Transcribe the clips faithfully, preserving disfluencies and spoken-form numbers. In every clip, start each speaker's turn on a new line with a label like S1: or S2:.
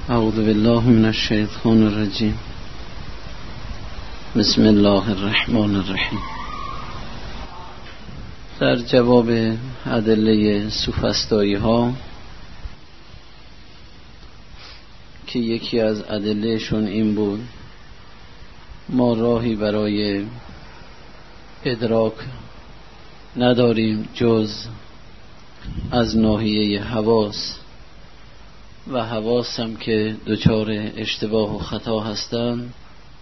S1: اعوذ بالله من الشیطان الرجیم. بسم الله الرحمن الرحیم. در جواب ادله سوفسطایی ها که یکی از ادلهشون این بود ما راهی برای ادراک نداریم جز از ناحیه حواس و حواس هم که دچار اشتباه و خطا هستند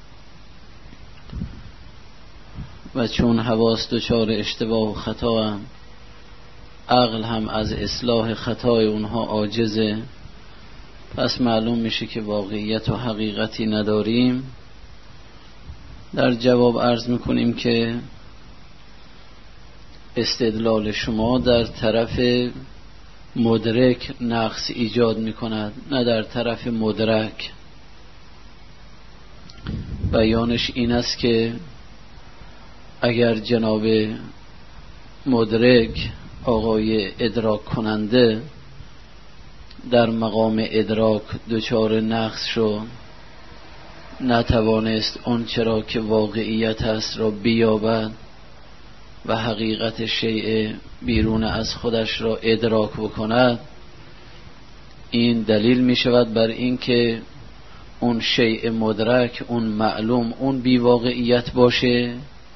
S1: و چون حواس دچار اشتباه و خطا هم عقل هم از اصلاح خطای اونها عاجزه، پس معلوم میشه که واقعیت و حقیقتی نداریم. در جواب عرض میکنیم که استدلال شما در طرف مدرک نقص ایجاد میکند، نه در طرف مدرک. بیانش این است که اگر جناب مدرک آقای ادراک کننده در مقام ادراک دچار نقص شد، نتوانست آن چرا که واقعیت است را بیابد و حقیقت شیء بیرون از خودش را ادراک بکند، این دلیل می شود بر این که اون شیء مدرک، اون معلوم، اون بی واقعیت باشه.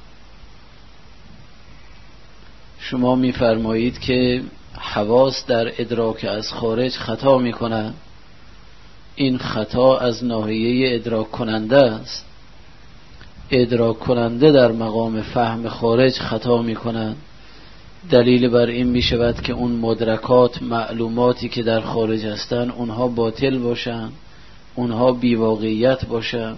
S1: شما می فرمایید که حواس در ادراک از خارج خطا می کند. این خطا از ناحیه ادراک کننده است. ادراک کننده در مقام فهم خارج خطا می کند. دلیل بر این می شود که اون مدرکات، معلوماتی که در خارج هستند اونها باطل باشند، اونها بیواقعیت باشند.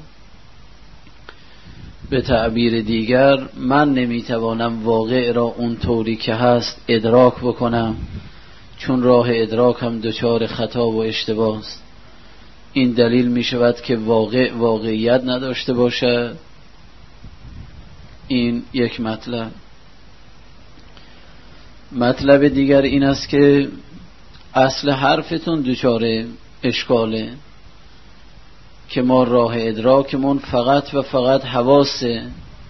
S1: به تعبیر دیگر من نمیتوانم واقع را اون طوری که هست ادراک بکنم، چون راه ادراک هم دچار خطا و اشتباه است. این دلیل می شود که واقع واقعیت نداشته باشد. این یک مطلب. مطلب دیگر این است که اصل حرفتون دچار اشکاله که ما راه ادراکمون فقط و فقط حواسه.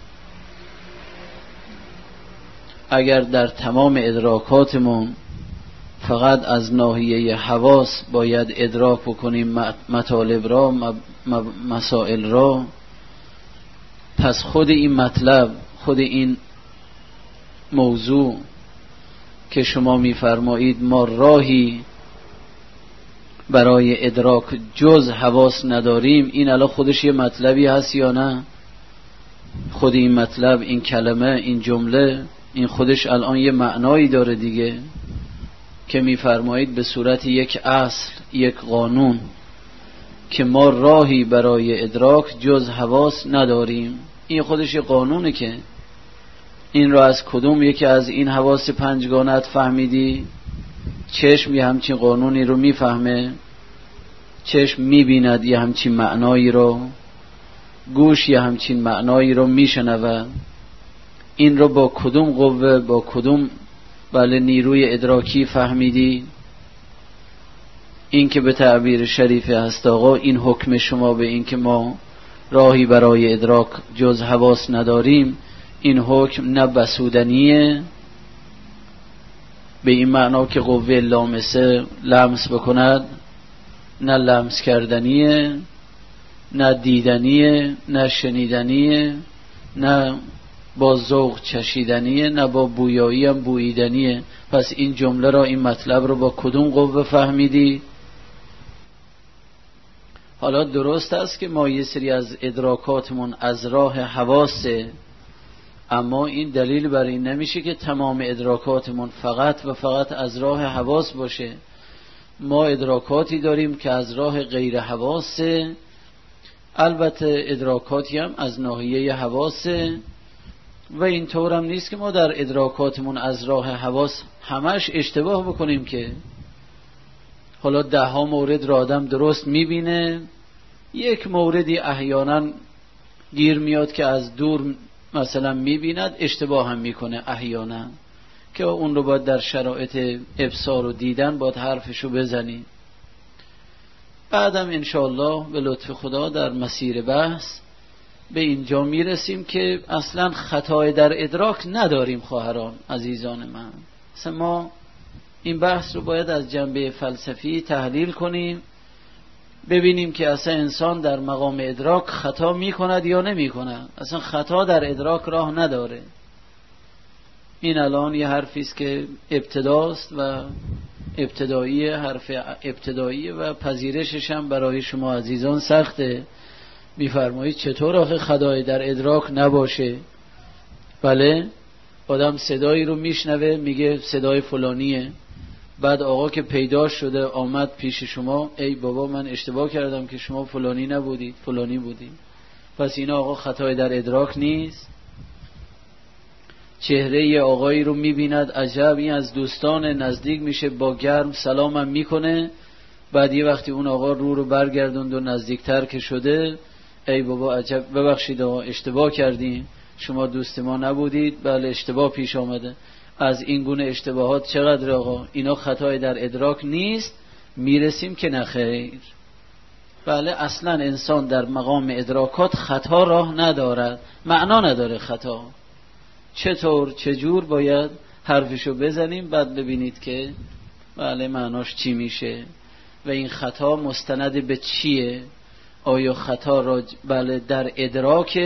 S1: اگر در تمام ادراکاتمون فقط از ناحیه حواس باید ادراک بکنیم مطالب را، مسائل را، پس خود این مطلب، خود این موضوع که شما می‌فرمایید ما راهی برای ادراک جز حواس نداریم، این الان خودش یه مطلبی هست یا نه؟ خود این مطلب، این کلمه، این جمله، این خودش الان یه معنایی داره دیگه، که می‌فرمایید به صورت یک اصل، یک قانون که ما راهی برای ادراک جز حواس نداریم. این خودش یه قانونه که این را از کدوم یکی از این حواس پنجگانت فهمیدی؟ چشم یه همچین قانونی رو میفهمه، چشم میبیند یه همچین معنایی رو، گوش یه همچین معنایی رو میشنوه. این رو با کدوم قوه، با کدوم بله نیروی ادراکی فهمیدی؟ این که به تعبیر شریف هست آقا، این حکم شما به این که ما راهی برای ادراک جز حواس نداریم، این حکم نه بسودنیه به این معنا که قوه لامسه لمس بکند، نه لمس کردنیه، نه دیدنیه، نه شنیدنیه، نه با ذوق چشیدنیه، نه با بویایی هم بوییدنیه. پس این جمله را، این مطلب رو با کدوم قوه فهمیدی؟ حالا درست است که ما یه سری از ادراکاتمون از راه حواسه، اما این دلیل بر این نمیشه که تمام ادراکاتمون فقط و فقط از راه حواس باشه. ما ادراکاتی داریم که از راه غیر حواسه، البته ادراکاتی هم از ناحیه حواسه، و این طور هم نیست که ما در ادراکاتمون از راه حواس همش اشتباه بکنیم که حالا ده ها مورد را آدم درست میبینه، یک موردی احیانا گیر میاد که از دور مثلا میبیند اشتباه هم میکنه احیانا، که اون رو باید در شرایط ابصار و دیدن باید حرفشو بزنی. بعدم انشاءالله به لطف خدا در مسیر بحث به اینجا میرسیم که اصلا خطای در ادراک نداریم. خواهران عزیزان من، اصلا ما این بحث رو باید از جنبه فلسفی تحلیل کنیم، ببینیم که اصلا انسان در مقام ادراک خطا میکند یا نمیکند. اصلا خطا در ادراک راه نداره. این الان یه حرفی است که ابتداست و ابتدایی، حرف ابتدایی و پذیرشش هم برای شما عزیزان سخته. میفرمایید چطور آخه خطایی در ادراک نباشه؟ بله، آدم صدایی رو میشنوه میگه صدای فلانیه، بعد آقا که پیدا شده آمد پیش شما، ای بابا من اشتباه کردم که شما فلانی نبودید، فلانی بودید. پس این آقا خطای در ادراک نیست. چهره ی آقایی رو میبیند، عجب این از دوستان نزدیک میشه، با گرم سلامم میکنه، بعد یه وقتی اون آقا رو رو برگردوند و نزدیکتر که شده، ای بابا عجب ببخشید آقا اشتباه کردیم، شما دوست ما نبودید، بله اشتباه پیش آمده. از این گونه اشتباهات چقدر آقا، اینا خطای در ادراک نیست. میرسیم که نخیر، بله اصلا انسان در مقام ادراکات خطا راه ندارد، معنا نداره خطا. چطور چجور باید حرفشو بزنیم، بعد ببینید که بله معناش چی میشه و این خطا مستند به چیه. آیا خطا را بله در ادراک،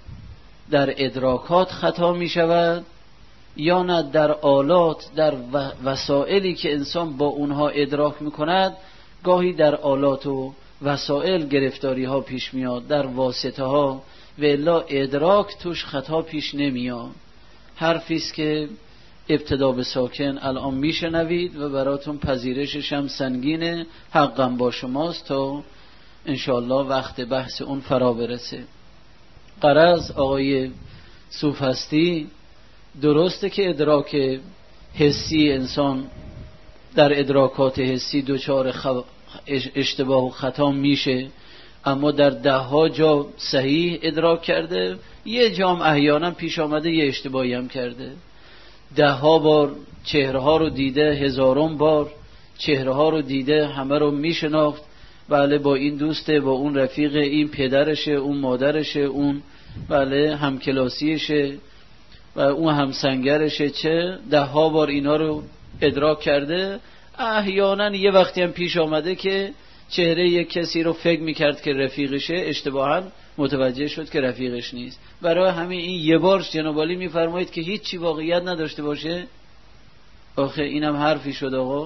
S1: در ادراکات خطا میشود یا نه در آلات، در وسائلی که انسان با اونها ادراک میکند؟ گاهی در آلات و وسائل گرفتاری ها پیش میاد، در واسطه ها، و الا ادراک توش خطا پیش نمیاد. حرفیست که ابتدا به ساکن الان میشنوید و براتون پذیرشش هم سنگینه، حقم با شماست تا انشاءالله وقت بحث اون فرا برسه. غرض آقای سوفسطی درسته که ادراک حسی انسان در ادراکات حسی دوچار خو... اشتباه و خطا میشه، اما در ده ها جا صحیح ادراک کرده، یه جام احیانا پیش آمده یه اشتباهی هم کرده. ده ها بار چهره ها رو دیده، هزارون بار چهره ها رو دیده، همه رو میشناخت، بله با این دوسته، با اون رفیق، این پدرشه، اون مادرشه، اون بله همکلاسیشه و اون همسنگرشه، چه ده ها بار اینا رو ادراک کرده. احیانا یه وقتی هم پیش آمده که چهره یک کسی رو فکر میکرد که رفیقشه، اشتباها متوجه شد که رفیقش نیست. برای همین این یه بار جناب عالی میفرمایید که هیچ چی واقعیت نداشته باشه. آخه اینم حرفی شد آقا.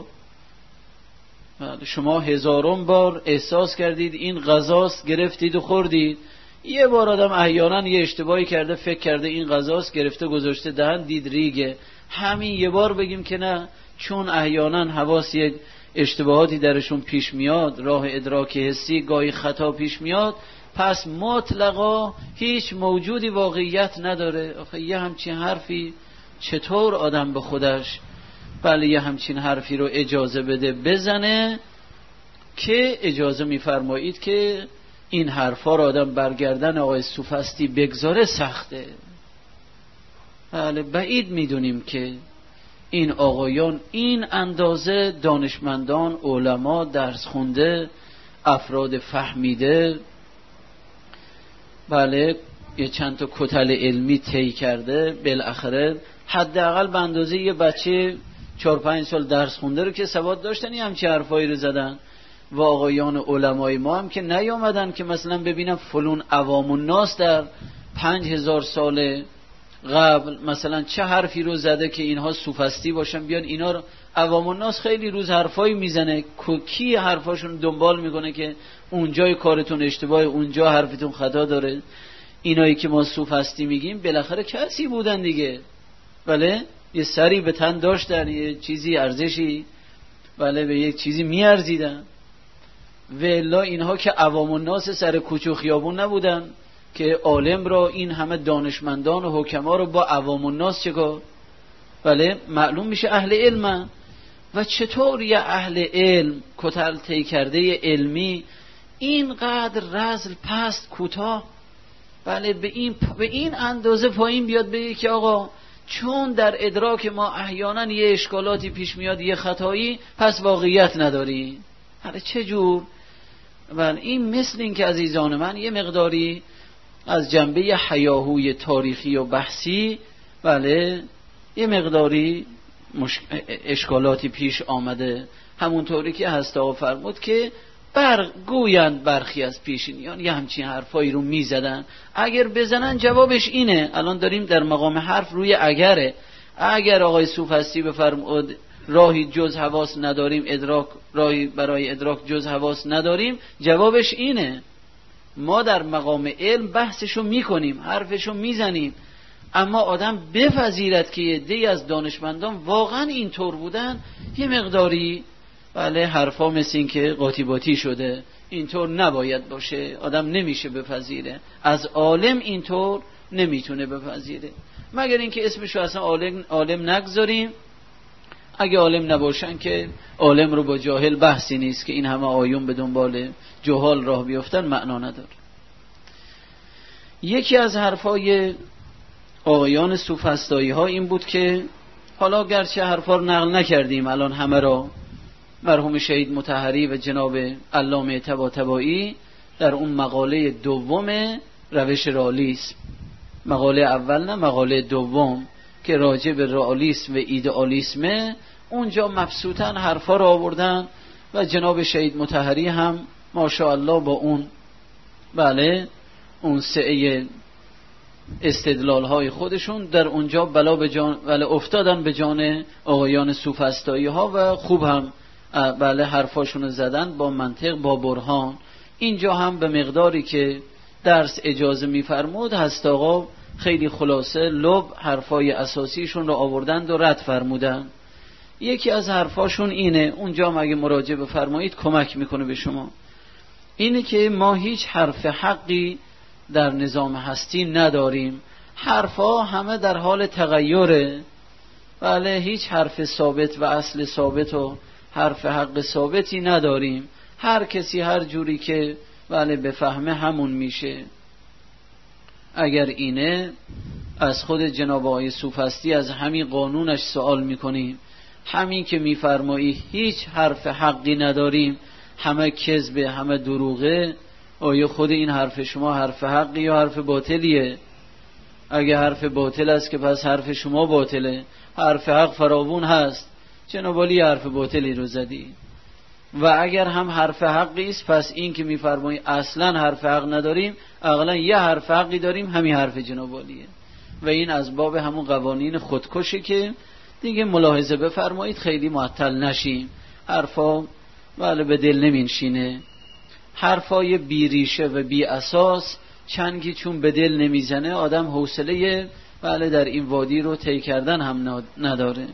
S1: شما هزارون بار احساس کردید این غذاست، گرفتید و خوردید. یه بار آدم احیانا یه اشتباهی کرده، فکر کرده این غذاست، گرفته گذاشته دهن، دید ریگه. همین یه بار بگیم که نه، چون احیانا حواس یک اشتباهاتی درشون پیش میاد، راه ادراک حسی گاهی خطا پیش میاد، پس مطلقا هیچ موجودی واقعیت نداره. آخه یه همچین حرفی چطور آدم به خودش بله یه همچین حرفی رو اجازه بده بزنه که اجازه میفرمایید که این حرفا رو آدم برگردن آقای سوفسطی بگذاره سخته. بله بعید میدونیم که این آقایان این اندازه دانشمندان، علما، درس خونده، افراد فهمیده، بله یه چند تا کتل علمی طی کرده، بالاخره حداقل به اندازه یه بچه چهار پنج سال درس خونده رو که سواد داشتن یه همچه حرفایی رو زدن. و آقایان علمای ما هم که نیامدن که مثلا ببینم فلون عوام الناس در پنج هزار سال قبل مثلا چه حرفی رو زده که اینها سوفسطی باشن، بیان اینا رو. عوام الناس خیلی روز حرفایی میزنه، کی حرفاشون دنبال میکنه که اونجای کارتون اشتباه، اونجا حرفتون خطا داره. اینایی که ما سوفسطی میگیم بالاخره کسی بودن دیگه، بله یه سری به تن داشتن، یه چیزی ارزشی بله به یک چیزی میارزیدن. و الا اینها که عوام الناس سر کوچه و خیابون نبودن که عالم را، این همه دانشمندان و حکما رو با عوام الناس چگاه بله معلوم میشه اهل علم. و چطور یه اهل علم کتل طی کرده علمی اینقدر رذل پست کوتاه بله به این به این اندازه پایین بیاد بگه که آقا چون در ادراک ما احیانا یه اشکالاتی پیش میاد، یه خطایی، پس واقعیت نداری. حالا چه جور و این مثل این که عزیزان من یه مقداری از جنبه هیاهوی تاریخی و بحثی بله یه مقداری مش... اشکالاتی پیش آمده، همونطوری که هست آقا فرمود که بر گویند برخی از پیشینیان یه همچین حرفایی رو میزدن. اگر بزنن جوابش اینه، الان داریم در مقام حرف روی اگره. اگر آقای سوفسطی بفرمود راهی جز حواس نداریم، ادراک راهی برای ادراک جز حواس نداریم، جوابش اینه. ما در مقام علم بحثشو میکنیم، حرفشو میزنیم، اما آدم بپذیرد که یه عده‌ای از دانشمندان واقعا اینطور بودن، یه مقداری بله حرفا مثل این که قاطی باطی شده، اینطور نباید باشه، آدم نمیشه بپذیره، از عالم اینطور نمیتونه بپذیره، مگر اینکه اسمشو اصلا عالم, عالم نگذاریم. اگه عالم نباشن که عالم رو با جاهل بحثی نیست، که این همه آیون به دنبال جهال راه بیفتن معنا نداره. یکی از حرفای آقایان سوفسطایی ها این بود که حالا گرچه حرفا رو نقل نکردیم الان همه را، مرحوم شهید مطهری و جناب علامه طباطبایی در اون مقاله دوم روش رئالیسم، مقاله اول نه مقاله دوم که راجع به رئالیسم و ایدئالیسم، اونجا مبسوطاً حرفا را آوردن و جناب شهید مطهری هم ماشاءالله با اون بله اون سعی استدلال های خودشون در اونجا بلا به جان بله افتادن به جان آقایان سوفسطایی ها و خوب هم بله حرفاشون زدن با منطق با برهان. اینجا هم به مقداری که درس اجازه میفرمود هست آقا خیلی خلاصه لب حرفای اساسیشون رو آوردند و رد فرمودن. یکی از حرفاشون اینه، اونجا مگه مراجعه بفرمایید کمک میکنه به شما، اینه که ما هیچ حرف حقی در نظام هستی نداریم، حرفا همه در حال تغییره، بله هیچ حرف ثابت و اصل ثابت و حرف حق ثابتی نداریم، هر کسی هر جوری که بله بفهمه همون میشه. اگر اینه از خود جناب آقای سوفسطی از همین قانونش سوال میکنیم، همین که میفرمایی هیچ حرف حقی نداریم، همه کذبه همه دروغه، آیا خود این حرف شما حرف حقی یا حرف باطلیه؟ اگه حرف باطل است که پس حرف شما باطله، حرف حق فراوون هست، جناب علی حرف باطلی رو زدی. و اگر هم حرف حقی است پس این که میفرمایی اصلا حرف حق نداریم، اقلا یه حرف حقی داریم، همین حرف جناب علیه. و این از باب همون قوانین خودکشه که دیگه ملاحظه بفرمایید خیلی معطل نشیم، حرفا بله به دل نمینشینه، حرفای بی ریشه و بی اساس چنگی چون به دل نمیزنه آدم حوصله بله در این وادی رو طی کردن هم نداره.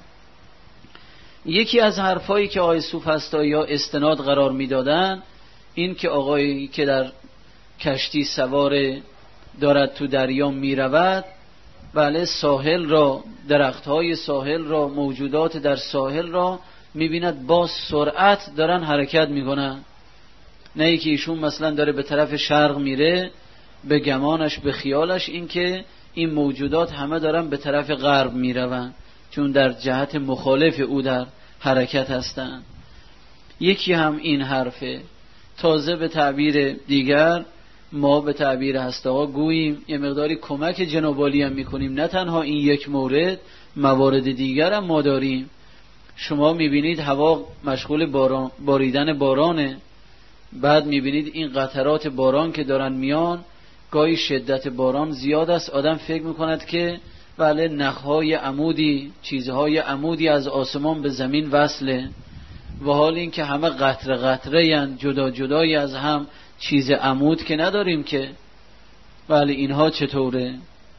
S1: یکی از حرفایی که آقای سوفسطایی ها استناد قرار میدادن این که آقایی که در کشتی سوار دارد تو دریا میرود، بله ساحل را، درختهای ساحل را، موجودات در ساحل را میبیند با سرعت دارن حرکت میکنن، نه ای که ایشون مثلا داره به طرف شرق میره، به گمانش به خیالش این که این موجودات همه دارن به طرف غرب میرون، چون در جهت مخالف او در حرکت هستند. یکی هم این حرفه. تازه به تعبیر دیگر ما به تعبیر هست آقا گوییم یه مقداری کمک جناب عالی هم میکنیم، نه تنها این یک مورد، موارد دیگر هم ما داریم. شما میبینید هوا مشغول باران، باریدن بارانه، بعد میبینید این قطرات باران که دارن میان، گاهی شدت باران زیاد است، آدم فکر میکند که بله نخهای عمودی، چیزهای عمودی از آسمان به زمین وصله، و حال این که همه قطره قطره ین جدا جدایی از هم، چیز عمود که نداریم که. بله اینها چطوره؟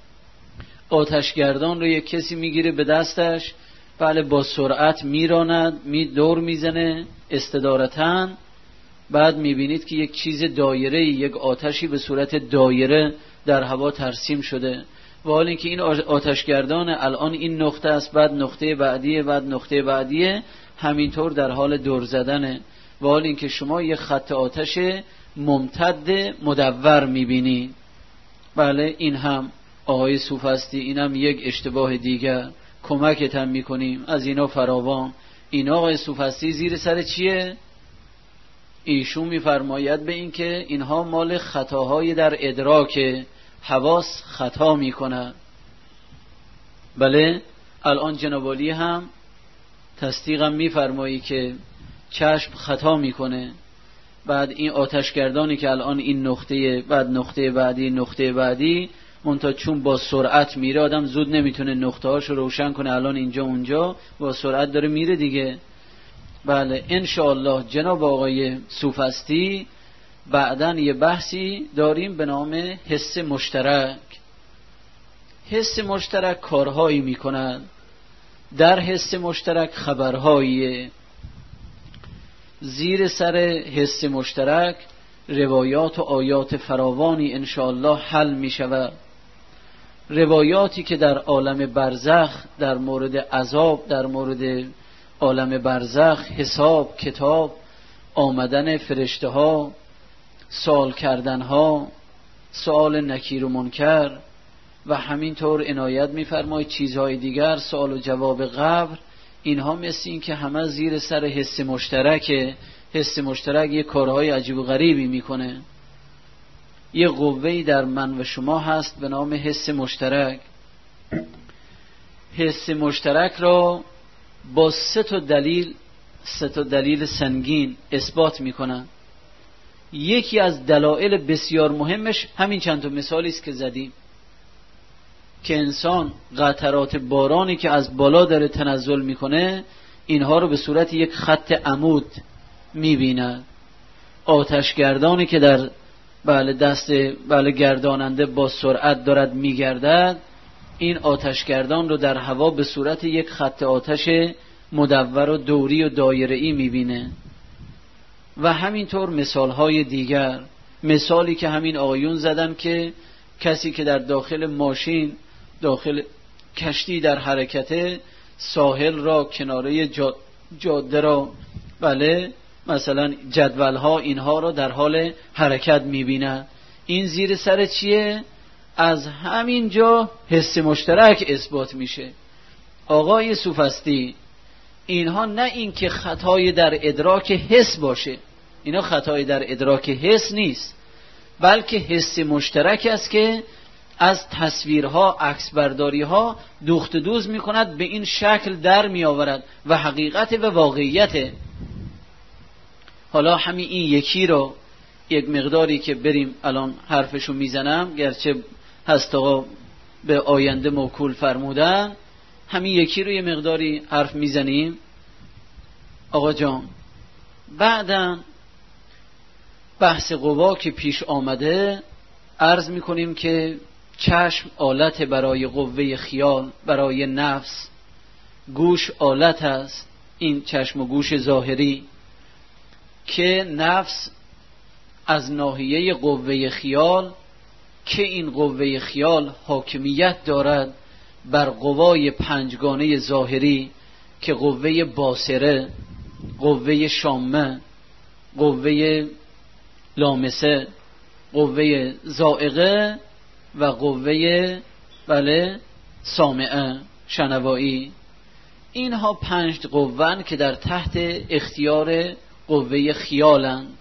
S1: آتشگردان رو یک کسی میگیره به دستش، بله با سرعت میراند، می دور میزنه استدارتاً، بعد میبینید که یک چیز دایره، یک آتشی به صورت دایره در هوا ترسیم شده، و حال اینکه این آتشگردان الان این نقطه است، بعد نقطه بعدیه، بعد نقطه بعدیه، همینطور در حال دور زدنه، و حال اینکه شما یک خط آتش ممتد مدور میبینید. بله این هم آقای سوفسطی، این هم یک اشتباه دیگر، کمکت هم میکنیم از اینا فراوان. این آقای سوفسطی زیر سر چیه؟ ایشون میفرماید به این که اینها مال خطاهای در ادراک، حواس خطا میکنن. بله الان جناب عالی هم تصدیقم میفرمایی که چشم خطا میکنه. بعد این آتشگردانی که الان این نقطه بعد نقطه بعدی نقطه بعدی منتها چون با سرعت میره آدم زود نمیتونه نقطه هاشو روشن کنه، الان اینجا اونجا با سرعت داره میره دیگه. بله انشاءالله جناب آقای سوفسطی بعدن یه بحثی داریم به نام حس مشترک. حس مشترک کارهایی میکنند، در حس مشترک خبرهایی. زیر سر حس مشترک روایات و آیات فراوانی انشاءالله حل می شود. روایاتی که در عالم برزخ در مورد عذاب، در مورد عالم برزخ، حساب، کتاب، آمدن فرشته ها، سوال کردن ها، سوال نکیر و منکر و همینطور عنایت می‌فرماید چیزهای دیگر، سوال و جواب قبر، اینها مثل این که همه زیر سر حس مشترکه. حس مشترک یه کارهای عجیب و غریبی میکنه. یه قوه‌ای در من و شما هست به نام حس مشترک. حس مشترک را با سه تا دلیل سه تا دلیل سنگین اثبات میکنن. یکی از دلایل بسیار مهمش همین چند تا مثالی است که زدیم، که انسان قطرات بارانی که از بالا داره تنزل میکنه اینها رو به صورت یک خط عمود میبیند. آتشگردانی که در بله دست بله گرداننده با سرعت دارد میگردد، این آتشگردان رو در هوا به صورت یک خط آتش مدور و دوری و دایره‌ای میبینه. و همینطور مثالهای دیگر، مثالی که همین آقایون زدن که کسی که در داخل ماشین، داخل کشتی در حرکته، ساحل را، کناره جاده را، بله مثلا جدولها، اینها را در حال حرکت میبینه. این زیر سر چیه؟ از همین جا حس مشترک اثبات میشه. آقای سوفسطی اینها نه این که خطای در ادراک حس باشه، اینا خطای در ادراک حس نیست، بلکه حس مشترک است که از تصویرها، عکسبرداریها دوخت دوز میکند، به این شکل در میآورد و حقیقت و واقعیت. حالا همین این یکی رو یک مقداری که بریم الان حرفشو میزنم، گرچه هست آقا به آینده موکول فرمودن، همین یکی رو یه مقداری حرف میزنیم. آقا جان بعدن بحث قوا که پیش آمده عرض میکنیم که چشم آلت برای قوه خیال، برای نفس. گوش آلت است، این چشم و گوش ظاهری، که نفس از ناحیه قوه خیال، که این قوه خیال حاکمیت دارد بر قوای پنجگانه ظاهری که قوه باصره، قوه شامه، قوه لامسه، قوه ذائقه و قوه بله سامعه، شنوایی. اینها پنج قوان که در تحت اختیار قوه خیالند.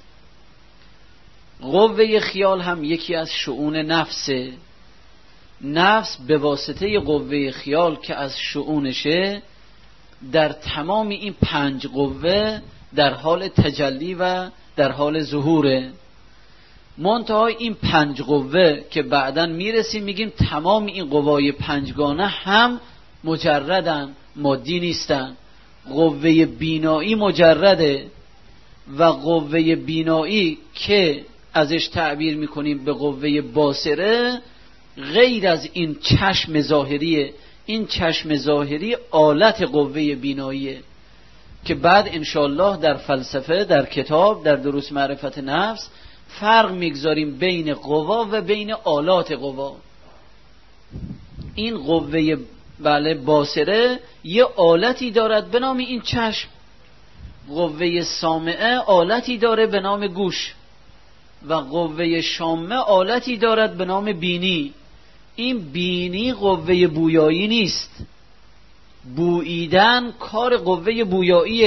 S1: قوه خیال هم یکی از شؤون نفسه. نفس به واسطه قوه خیال که از شؤونشه در تمام این پنج قوه در حال تجلی و در حال ظهوره. منتها این پنج قوه که بعداً میرسیم میگیم تمام این قوای پنجگانه هم مجردن، مادی نیستن. قوه بینایی مجرده و قوه بینایی که ازش تعبیر میکنیم به قوه باصره غیر از این چشم ظاهریه. این چشم ظاهری آلت قوه بیناییه که بعد انشالله در فلسفه، در کتاب، در دروس معرفت نفس فرق میگذاریم بین قوا و بین آلات قوا. این قوه بله باصره یه آلتی دارد به نام این چشم، قوه سامعه آلتی داره به نام گوش و قوه شامه آلتی دارد به نام بینی. این بینی قوه بویایی نیست، بوییدن کار قوه بویاییه،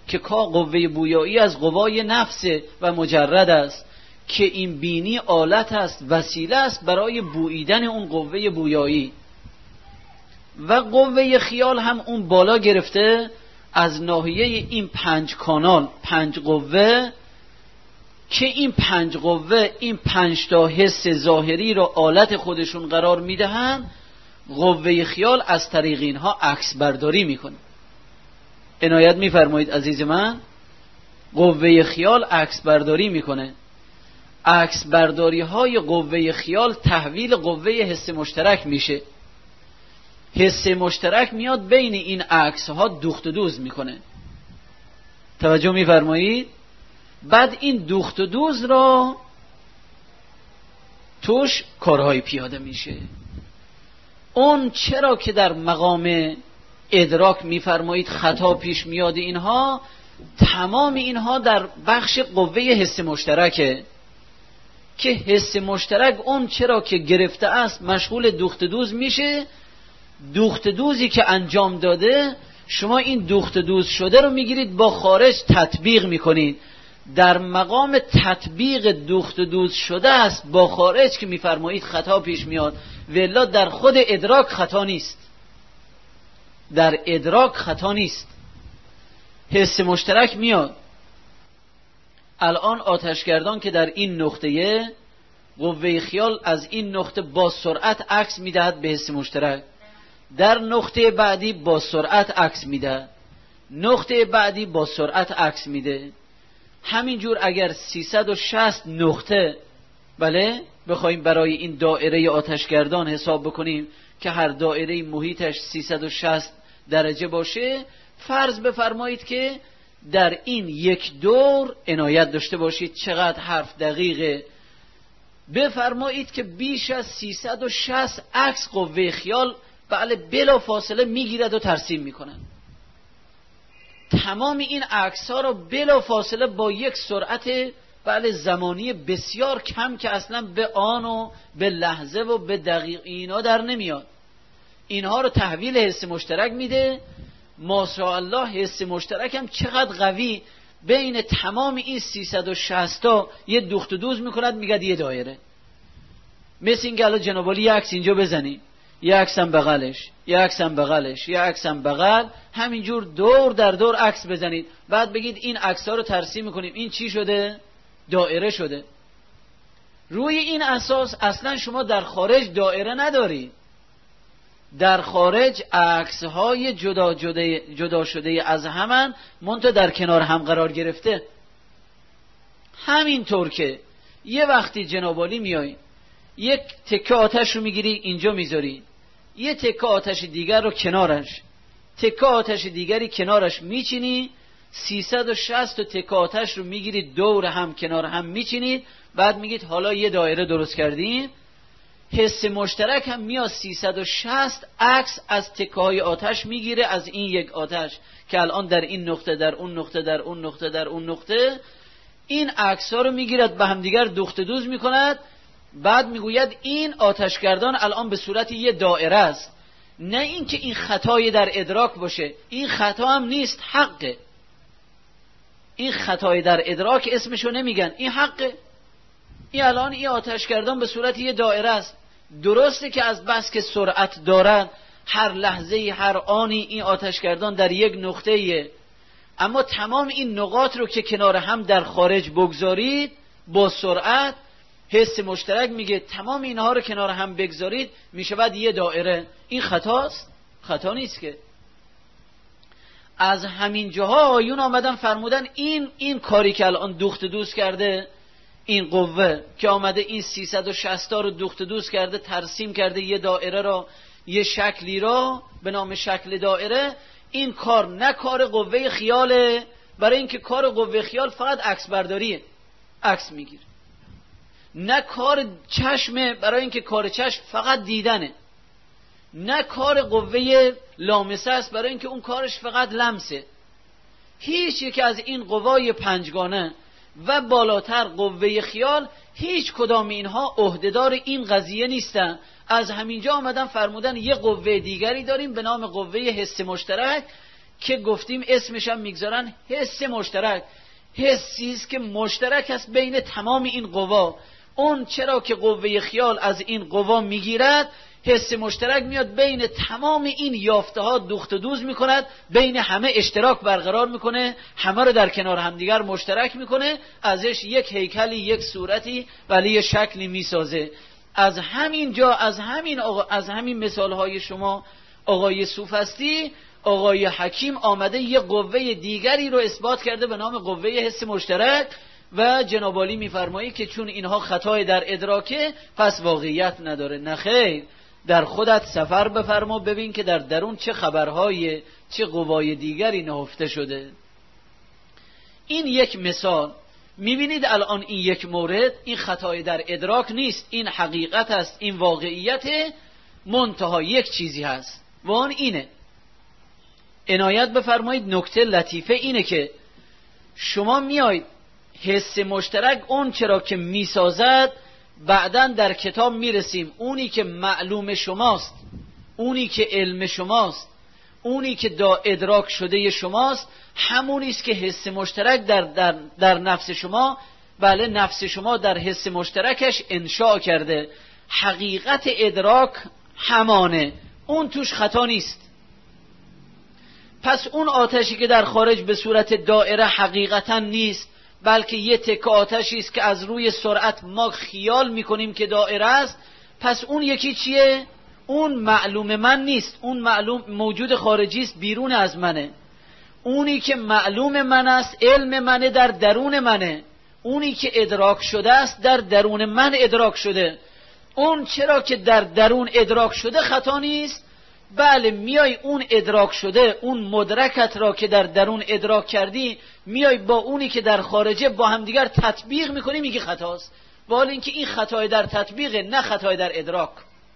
S1: که کا قوه بویایی از قوای نفس و مجرد است که این بینی آلت است، وسیله است برای بوییدن اون قوه بویایی. و قوه خیال هم اون بالا گرفته از ناحیه این پنج کانال، پنج قوه، که این پنج قوه این پنج تا حس ظاهری را آلت خودشون قرار میدهند. قوه خیال از طریق اینها عکس برداری میکنه. عنایت میفرمایید عزیز من، قوه خیال عکس برداری میکنه. عکس برداری های قوه خیال تحویل قوه حس مشترک میشه. حس مشترک میاد بین این عکس ها دوخت و دوز میکنه. توجه میفرمایید؟ بعد این دوخت و دوز را توش کارهای پیاده میشه. اون چرا که در مقام ادراک میفرمایید خطا پیش میاد، اینها تمام اینها در بخش قوه حس مشترکه که حس مشترک اون چرا که گرفته است مشغول دوخت دوز میشه. دوخت دوزی که انجام داده، شما این دوخت دوز شده رو میگیرید با خارج تطبیق میکنید. در مقام تطبیق دوخت دوز شده است با خارج که میفرمایید خطا پیش میاد، ولی در خود ادراک خطا نیست. در ادراک خطا نیست. حس مشترک میاد. الان آتشگردان که در این نقطه، قوه خیال از این نقطه با سرعت عکس میدهد به حس مشترک، در نقطه بعدی با سرعت عکس میده، نقطه بعدی با سرعت عکس میده. همینجور اگر سیصد و شصت نقطه بله بخوایم برای این دایره آتشگردان حساب بکنیم که هر دایره محیطش سیصد و شصت درجه باشه، فرض بفرمایید که در این یک دور عنایت داشته باشید چقدر حرف دقیقه. بفرمایید که بیش از سیصد و شصت عکس قوه خیال بله بلا فاصله میگیرد و ترسیم میکنن. تمام این عکس ها رو بلا فاصله با یک سرعت بله زمانی بسیار کم که اصلا به آن و به لحظه و به دقیق اینا در نمیاد، اینها رو تحویل حس مشترک میده. ماشاءالله حس مشترک هم چقدر قوی بین تمام این سیصد و شصت تا یه دوخت و دوز میکند، میگد یه دایره. مثل این که الان جناب عالی یه عکس اینجا بزنی، یه عکس هم بغلش، یه عکس هم بغلش، یه عکس هم بغل، همینجور دور در دور عکس بزنید، بعد بگید این عکس ها رو ترسیم میکنیم، این چی شده؟ دایره شده. روی این اساس اصلا شما در خارج دایره نداری. در خارج عکس های جدا, جدا, جدا شده از همن منتها در کنار هم قرار گرفته. همینطور که یه وقتی جناب عالی میای یک تکه آتش رو میگیری اینجا میذاری، یه تکه آتش دیگر رو کنارش، تکه آتش دیگری کنارش میچینی، سیصد و شصت تکه آتش رو میگیرید دور هم کنار هم میچینید، بعد میگید حالا یه دایره درست کردیم. حس مشترک هم میاد سیصد و شصت عکس از تکه های آتش میگیره از این یک آتش که الان در این نقطه، در اون نقطه، در اون نقطه، در اون نقطه، این عکس ها رو میگیرد به همدیگر دوخت دوز میکند. بعد میگوید این آتشگردان الان به صورت یه دایره است. نه اینکه این خطای در ادراک باشه، این خطا هم نیست، حقه. این خطای در ادراک اسمشو نمیگن، این حقه. این الان این آتشگردان به صورت یه دایره است. درسته که از بس که سرعت دارن هر لحظه هر آنی این آتشگردان در یک نقطه‌ایه، اما تمام این نقاط رو که کنار هم در خارج بگذارید با سرعت، حس مشترک میگه تمام اینها رو کنار هم بگذارید میشه بعد یه دایره. این خطاست؟ خطا نیست که. از همین جاها آیون آمدن فرمودن این این کاری که الان دوخت دوز کرده، این قوه که آمده این سیصد و شصت تا رو دوخت دوز کرده، ترسیم کرده یه دایره را، یه شکلی را به نام شکل دایره، این کار نه کار قوه خیاله، برای اینکه کار قوه خیال فقط عکس برداریه، عکس میگیره. نه کار چشمه، برای اینکه کار چشم فقط دیدنه. نه کار قوه لامسه است، برای اینکه اون کارش فقط لمسه. هیچ یک از این قوای پنجگانه و بالاتر قوه خیال، هیچ کدام اینها عهدهدار این قضیه نیستن. از همینجا آمدن فرمودن یه قوه دیگری داریم به نام قوه حس مشترک. که گفتیم اسمش هم میگذارن حس مشترک. حسی است که مشترک است بین تمام این قوا. اون چرا که قوه خیال از این قوا میگیرد، حس مشترک میاد بین تمام این یافته ها دوخت و دوز میکند، بین همه اشتراک برقرار میکنه، همه رو در کنار همدیگر مشترک میکنه، ازش یک هیکلی، یک صورتی ولی یک شکلی میسازه. از همین جا، از همین آقا، از همین مثال های شما آقای سوفسطی، آقای حکیم آمده یک قوه دیگری رو اثبات کرده به نام قوه حس مشترک و جناب عالی میفرمایی که چون اینها خطای در ادراکه پس واقعیت نداره. نه خیر، در خودت سفر بفرما ببین که در درون چه خبرهای، چه قوای دیگری نهفته شده. این یک مثال. میبینید الان این یک مورد، این خطای در ادراک نیست، این حقیقت است، این واقعیت، منتها یک چیزی هست و آن اینه. عنایت بفرمایید، نکته لطیفه اینه که شما میایید حس مشترک اون چرا که میسازد، بعداً در کتاب میرسیم اونی که معلوم شماست، اونی که علم شماست، اونی که دا ادراک شده شماست، همونی است که حس مشترک در, در, در نفس شما، بله نفس شما در حس مشترکش انشاء کرده. حقیقت ادراک همانه، اون توش خطا نیست. پس اون آتشی که در خارج به صورت دائره حقیقتا نیست، بلکه یه تکه آتشی است که از روی سرعت ما خیال میکنیم که دائره است. پس اون یکی چیه؟ اون معلوم من نیست، اون معلوم موجود خارجی است، بیرون از منه. اونی که معلوم من است، علم منه، در درون منه. اونی که ادراک شده است در درون من ادراک شده. اون چرا که در درون ادراک شده خطا نیست. بله، میای اون ادراک شده، اون مدرکت را که در درون ادراک کردی، میای با اونی که در خارجه با همدیگر تطبیق میکنی، میگی خطاست. ولی اینکه این خطای در تطبیق، نه خطای در ادراک.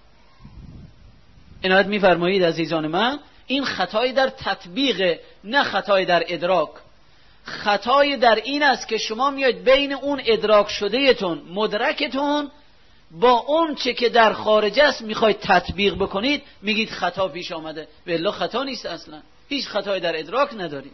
S1: عنایت میفرمایید عزیزان من، این خطای در تطبیق، نه خطای در ادراک. خطای در این است که شما میاید بین اون ادراک شدهتون، مدرکتون، با اون چه که در خارج است میخواید تطبیق بکنید، میگید خطا پیش آمده. والله خطا نیست، اصلا هیچ خطای در ادراک نداریم.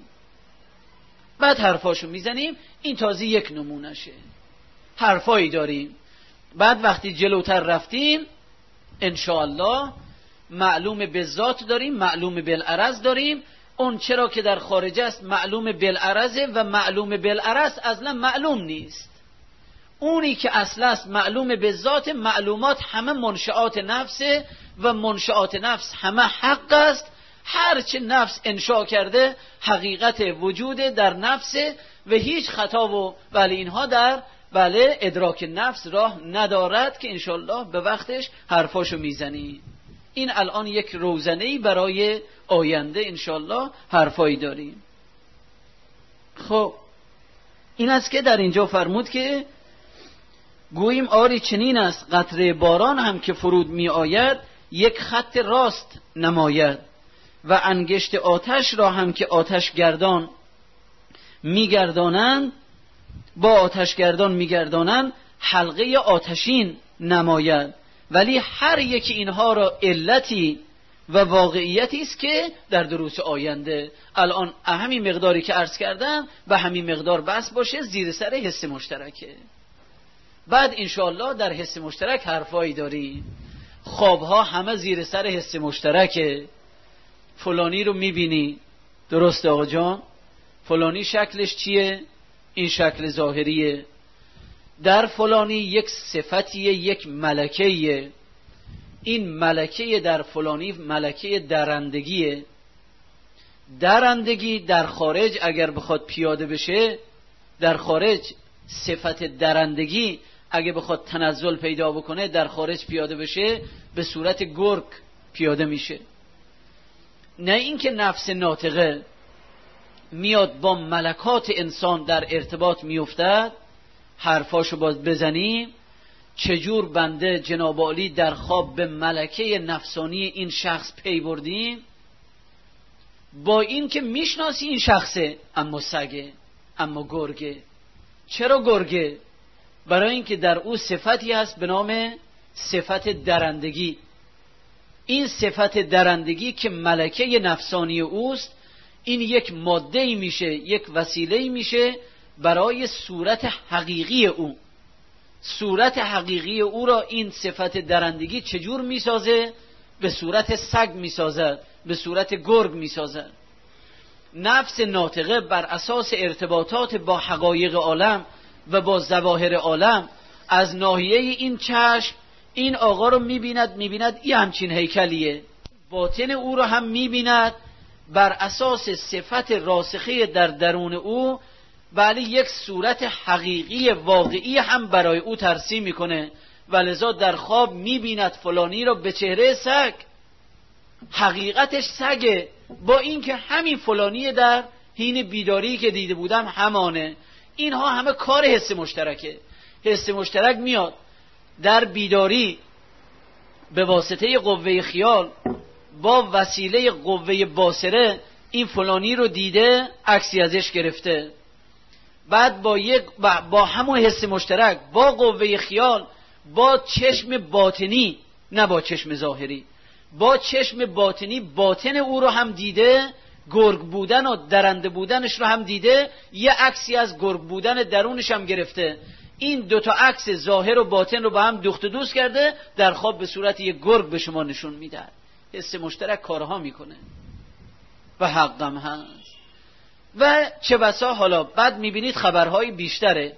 S1: بعد حرفاشو میزنیم. این تازه یک نمونشه، حرفایی داریم. بعد وقتی جلوتر رفتیم انشاءالله معلوم به ذات داریم، معلوم بالعرض داریم. اون چرا که در خارج است معلوم بالعرضه و معلوم بالعرض اصلا معلوم نیست. اونی که اصل است معلوم به ذات. معلومات همه منشآت نفسه و منشآت نفس همه حق است. هرچه نفس انشاء کرده حقیقت وجود در نفسه و هیچ خطا و ولی اینها در بله ادراک نفس راه ندارد که انشاءالله به وقتش حرفاشو میزنی. این الان یک روزنه‌ای برای آینده انشاءالله حرفایی داریم. خب این است که در اینجا فرمود که گوییم آری چنین است، قطره باران هم که فرود می آید یک خط راست نماید و انگشت آتش را هم که آتش گردان می گردانند، با آتش گردان می گردانند حلقه آتشین نماید. ولی هر یکی اینها را علتی و واقعیتی است که در دروس آینده، الان همین مقداری که عرض کردم به همین مقدار بس باشه، زیر سر حس مشترکه. بعد انشاءالله در حس مشترک حرفایی داریم. خوابها همه زیر سر حس مشترکه. فلانی رو میبینی، درست آقا جان؟ فلانی شکلش چیه؟ این شکل ظاهریه. در فلانی یک صفتیه، یک ملکهیه. این ملکه در فلانی ملکه درندگیه. درندگی در خارج اگر بخواد پیاده بشه، در خارج صفت درندگی اگه بخواد تنزل پیدا بکنه، در خارج پیاده بشه به صورت گرگ پیاده میشه. نه اینکه نفس ناطقه میاد با ملکات انسان در ارتباط میافتد. حرفاشو باز بزنیم چجور بنده جناب عالی در خواب به ملکه نفسانی این شخص پی بردیم، با این که میشناسی این شخصه اما سگه، اما گرگه. چرا گرگه؟ برای اینکه در او صفتی هست به نام صفت درندگی. این صفت درندگی که ملکه نفسانی اوست، این یک ماده‌ای میشه، یک وسیله‌ای میشه برای صورت حقیقی او. صورت حقیقی او را این صفت درندگی چجور میسازه؟ به صورت سگ میسازد، به صورت گرگ میسازد. نفس ناطقه بر اساس ارتباطات با حقایق عالم و با ظواهر عالم از ناحیه این چشم این آقا رو میبیند، میبیند این همچین هیکلیه. باطن او رو هم میبیند بر اساس صفت راسخه در درون او، بله یک صورت حقیقی واقعی هم برای او ترسیم میکنه و لذا در خواب میبیند فلانی را به چهره سگ. حقیقتش سگه، با اینکه همین فلانی در حین بیداری که دیده بودم همانه. اینها همه کار حس مشترکه. حس مشترک میاد در بیداری به واسطه قوه خیال با وسیله قوه باصره این فلانی رو دیده، عکسی ازش گرفته. بعد با یک با همون حس مشترک با قوه خیال با چشم باطنی، نه با چشم ظاهری، با چشم باطنی باطن او رو هم دیده، گرگ بودن و درنده بودنش رو هم دیده، یه عکسی از گرگ بودن درونش هم گرفته. این دوتا عکس ظاهر و باطن رو با هم دوخت و دوست کرده، در خواب به صورت یک گرگ به شما نشون میده. حس مشترک کارها میکنه و حقم هست. و چه بسا حالا بعد میبینید خبرهای بیشتره.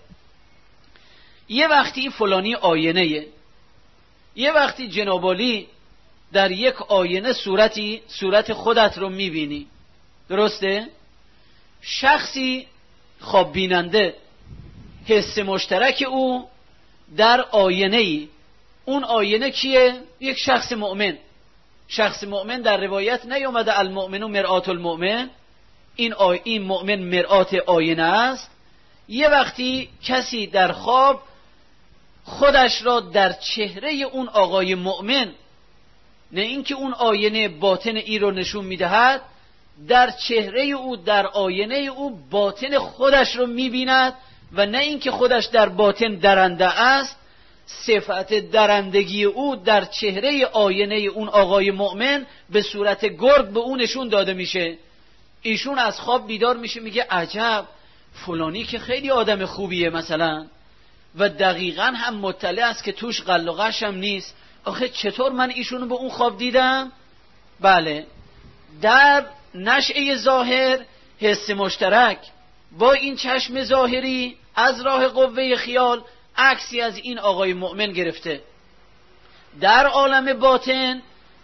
S1: یه وقتی فلانی آینه، یه وقتی جنابالی در یک آینه صورتی صورت خودت رو میبینی، درسته؟ شخصی خواب بیننده حس مشترک او در آینه ای، اون آینه کیه؟ یک شخص مؤمن. شخص مؤمن در روایت نیومده المؤمن مرآت المؤمن، این آی این مؤمن مرآت آینه است. یه وقتی کسی در خواب خودش را در چهره اون آقای مؤمن، نه اینکه اون آینه باطن ای رو نشون میدهد، در چهره او در آینه او باطن خودش رو میبیند و نه اینکه خودش در باطن درنده است، صفت درندگی او در چهره آینه اون آقای مؤمن به صورت گرگ به اون نشون داده میشه. ایشون از خواب بیدار میشه، میگه عجب فلانی که خیلی آدم خوبیه مثلا، و دقیقاً هم مطلع است که توش قل و قش هم نیست. آخه چطور من ایشونو به اون خواب دیدم؟ بله، در نشأه ظاهر حس مشترک با این چشم ظاهری از راه قوه خیال عکسی از این آقای مؤمن گرفته. در عالم باطن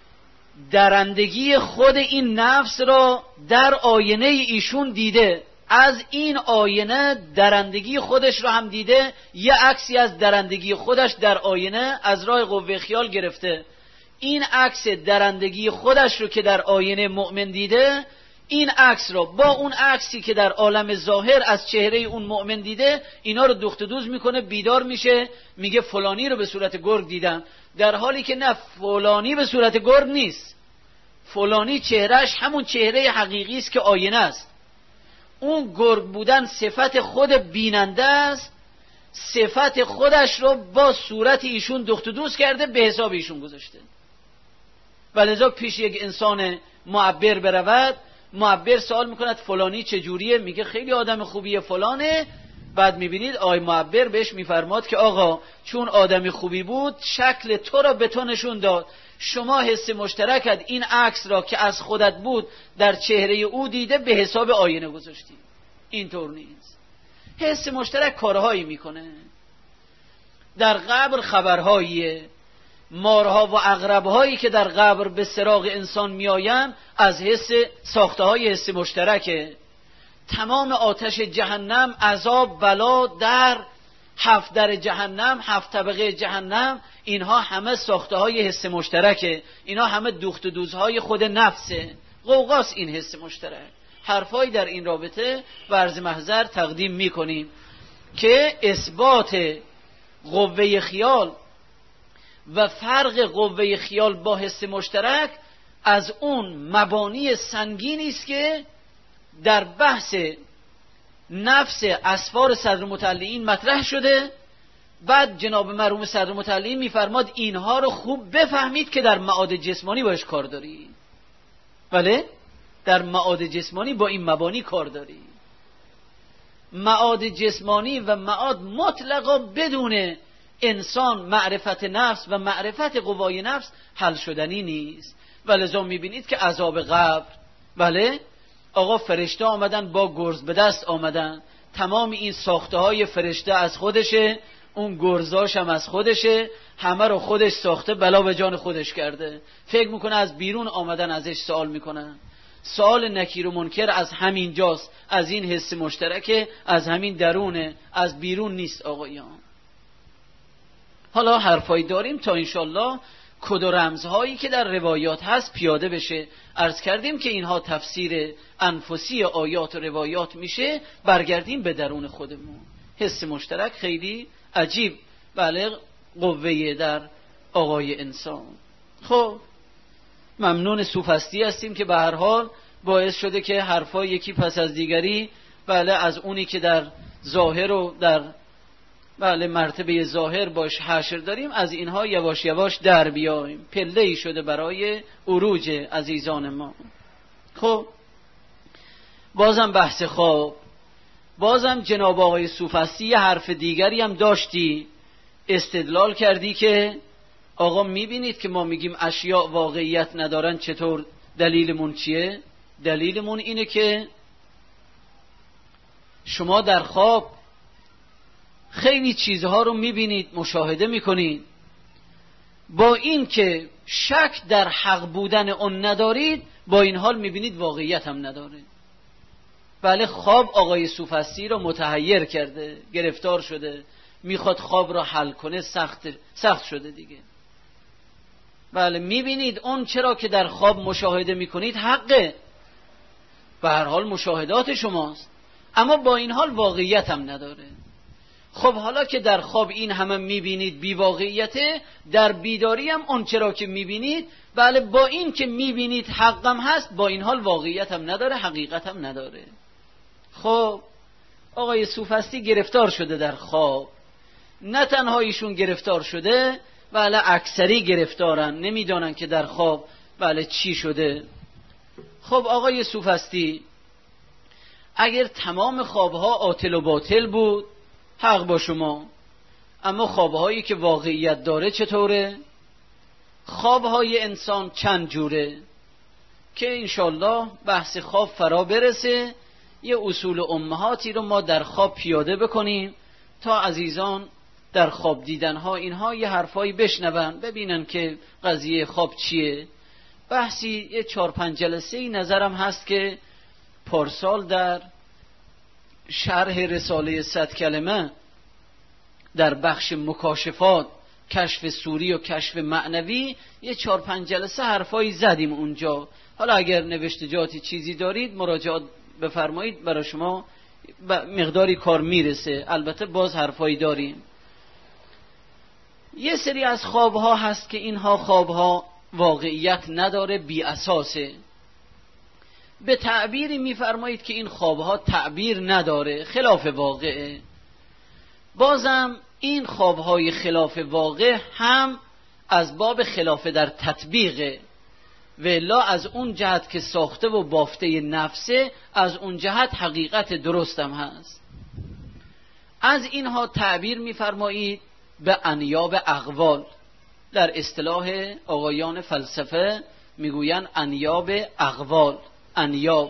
S1: درندگی خود این نفس را در آینه ایشون دیده، از این آینه درندگی خودش را هم دیده، یه عکسی از درندگی خودش در آینه از راه قوه خیال گرفته. این عکس درندگی خودش رو که در آینه مؤمن دیده، این عکس را با اون عکسی که در عالم ظاهر از چهره اون مؤمن دیده، اینا رو دوخت و دوز میکنه، بیدار میشه، میگه فلانی رو به صورت گرگ دیدم، در حالی که نه، فلانی به صورت گرگ نیست. فلانی چهرهش همون چهره حقیقی است که آینه است. اون گرگ بودن صفت خود بیننده است، صفت خودش رو با صورت ایشون دوخت و دوز کرده، به حساب ایشون گذاشته. ولذا پیش یک انسان معبر برود، معبر سوال میکند فلانی چجوریه؟ میگه خیلی آدم خوبیه فلانه. بعد میبینید آقای معبر بهش میفرماد که آقا چون آدم خوبی بود شکل تو را به تو نشون داد، شما حس مشترکت این عکس را که از خودت بود در چهره او دیده، به حساب آینه گذاشتی. اینطور نیست. حس مشترک کارهایی میکنه. در قبر خبرهاییه، مارها و عقربهایی که در قبر به سراغ انسان میآیند از حس ساخته های حس مشترکه. تمام آتش جهنم، عذاب، بلا در هفت در جهنم، هفت طبقه جهنم، اینها همه ساخته های حس مشترکه. اینها همه دوخت و دوزهای خود نفسه. غوغاست این حس مشترک. حرفایی در این رابطه و عرض محضر تقدیم میکنیم که اثبات قوه خیال و فرق قوه خیال با حس مشترک از اون مبانی سنگینی است که در بحث نفس اسفار صدر مطلعین مطرح شده. بعد جناب مرحوم صدر مطلعین میفرماد اینها رو خوب بفهمید که در معاد جسمانی باش کار دارید. بله در معاد جسمانی با این مبانی کار داری. معاد جسمانی و معاد مطلقا بدون انسان معرفت نفس و معرفت قوای نفس حل شدنی نیست. و لذا میبینید که عذاب قبر، بله آقا فرشته آمدن با گرز به دست آمدن، تمام این ساخته های فرشته از خودشه، اون گرزاش هم از خودشه، همه رو خودش ساخته، بلا به جان خودش کرده. فکر میکنه از بیرون آمدن ازش سوال میکنن. سوال نکیر و منکر از همین جاست، از این حس مشترکه، از همین درونه، از بیرون نیست آقایان. حالا حرفایی داریم تا انشالله کد و رمزهایی که در روایات هست پیاده بشه. عرض کردیم که اینها تفسیر انفسی آیات و روایات میشه. برگردیم به درون خودمون. حس مشترک خیلی عجیب، بله قوه در آقای انسان. خب ممنون سوفستی هستیم که به هر حال باعث شده که حرفای یکی پس از دیگری، بله از اونی که در ظاهر و در بله مرتبه ظاهر باش حشر داریم، از اینها یواش یواش در بیاییم. پله‌ای شده برای عروج عزیزان ما. خب بازم بحث خواب، بازم جناب آقای سوفستی یه حرف دیگری هم داشتی، استدلال کردی که آقا میبینید که ما میگیم اشیاء واقعیت ندارن، چطور دلیلمون چیه؟ دلیلمون اینه که شما در خواب خیلی چیزها رو میبینید، مشاهده میکنید، با این که شک در حق بودن اون ندارید، با این حال میبینید واقعیت هم نداره. بله خواب آقای سوفستی رو متحیر کرده، گرفتار شده، میخواد خواب رو حل کنه، سخت سخت شده دیگه. بله میبینید اون چرا که در خواب مشاهده میکنید حقه، به هر حال مشاهدات شماست، اما با این حال واقعیت هم نداره. خب حالا که در خواب این همه میبینید بی واقعیته، در بیداری هم اون چرا که میبینید، بله با این که میبینید حقم هست، با این حال واقعیت هم نداره، حقیقت هم نداره. خب آقای سوفستی گرفتار شده در خواب. نه تنها ایشون گرفتار شده، بله اکثری گرفتارن، نمیدانن که در خواب بله چی شده. خب آقای سوفستی اگر تمام خوابها عاطل و باطل بود، حق با شما، اما خوابهایی که واقعیت داره چطوره؟ خوابهای انسان چند جوره که انشالله بحث خواب فرا برسه، یه اصول امهاتی رو ما در خواب پیاده بکنیم تا عزیزان در خواب دیدنها اینها یه حرفایی بشنون، ببینن که قضیه خواب چیه. بحثی یه چهار پنج جلسه ای نظرم هست که پارسال در شرح رساله صد کلمه در بخش مکاشفات، کشف سوری و کشف معنوی، یه چهار پنج جلسه حرفایی زدیم اونجا. حالا اگر نوشتجاتی چیزی دارید مراجعات بفرمایید، برای شما مقداری کار میرسه. البته باز حرفایی داریم. یه سری از خوابها هست که اینها خوابها واقعیت نداره، بی اساسه. به تعبیری میفرمایید که این خوابها تعبیر نداره، خلاف واقعه. بازم این خوابهای خلاف واقع هم از باب خلاف در تطبیقه، و الا از اون جهت که ساخته و بافته نفسه، از اون جهت حقیقت درستم هست. از اینها تعبیر میفرمایید به انیاب اقوال. در اصطلاح آقایان فلسفه میگوین انیاب اقوال. انیاب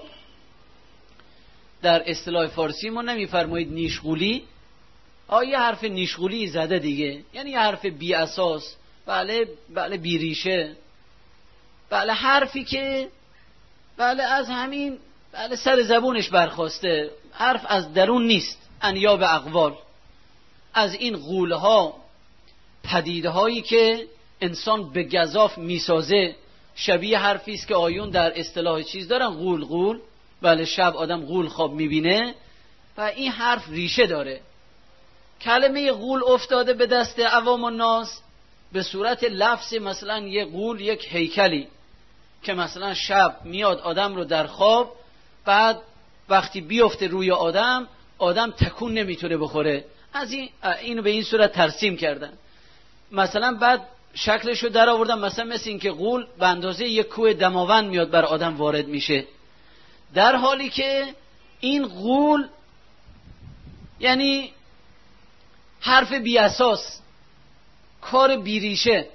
S1: در اصطلاح فارسی ما نمیفرمایید نیشغولی، آیه حرف نیشغولی زده دیگه، یعنی یه حرف بی اساس، بله بله بی ریشه، بله حرفی که بله از همین بله سر زبونش برخواسته، حرف از درون نیست. انیاب اقوال، از این غولها، پدیدهایی که انسان به گزاف میسازه، شبیه حرفی است که آیون در اصطلاح چیز دارن، غول غول، بله شب آدم غول خواب میبینه و این حرف ریشه داره. کلمه غول افتاده به دست عوام الناس به صورت لفظ، مثلا یه غول یک هیکلی که مثلا شب میاد آدم رو در خواب، بعد وقتی بیفته روی آدم، آدم تکون نمیتونه بخوره. از این اینو به این صورت ترسیم کردن. مثلا بعد شکلشو در آوردن، مثلا مثل این که غول به اندازه یک کوه دماوند میاد بر آدم وارد میشه. در حالی که این غول یعنی حرف بی اساس، کار بی ریشه،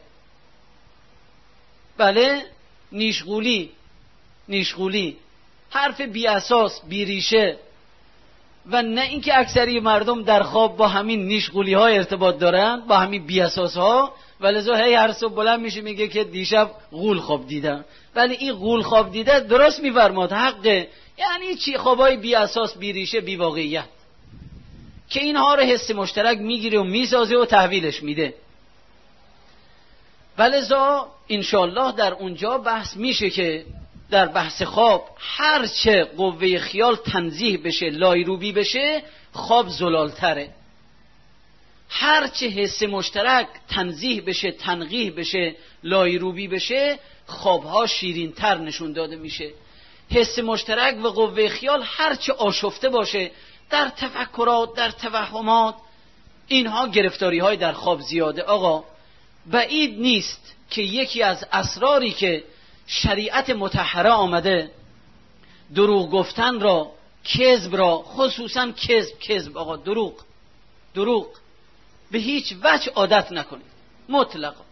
S1: بله، نیشغولی نیشغولی حرف بی اساس، بی ریشه، و نه اینکه اکثری مردم در خواب با همین نیشغولی ها ارتباط دارن، با همین بی اساس ها، ولذا هی هر صبح بلند میشه میگه که دیشب غول خواب دیدم. ولی این غول خواب دیده درست میفرماد، حقه. یعنی چی؟ خوابای بی اساس، بی ریشه، بی واقعیت که اینها رو حس مشترک میگیره و میسازه و تحویلش میده. ولذا انشالله در اونجا بحث میشه که در بحث خواب هرچه قوه خیال تنزیه بشه، لایروبی بشه، خواب زلالتره. هرچه حس مشترک تنزیه بشه، تنقیح بشه، لایروبی بشه، خوابها شیرین تر نشون داده میشه. حس مشترک و قوه خیال هرچه آشفته باشه در تفکرات، در توهمات، اینها گرفتاری های در خواب زیاده. آقا بعید نیست که یکی از اسراری که شریعت مطهره آمده، دروغ گفتن را، کذب را، خصوصا کذب کذب آقا دروغ دروغ به هیچ وجه عادت نکنید، مطلقا.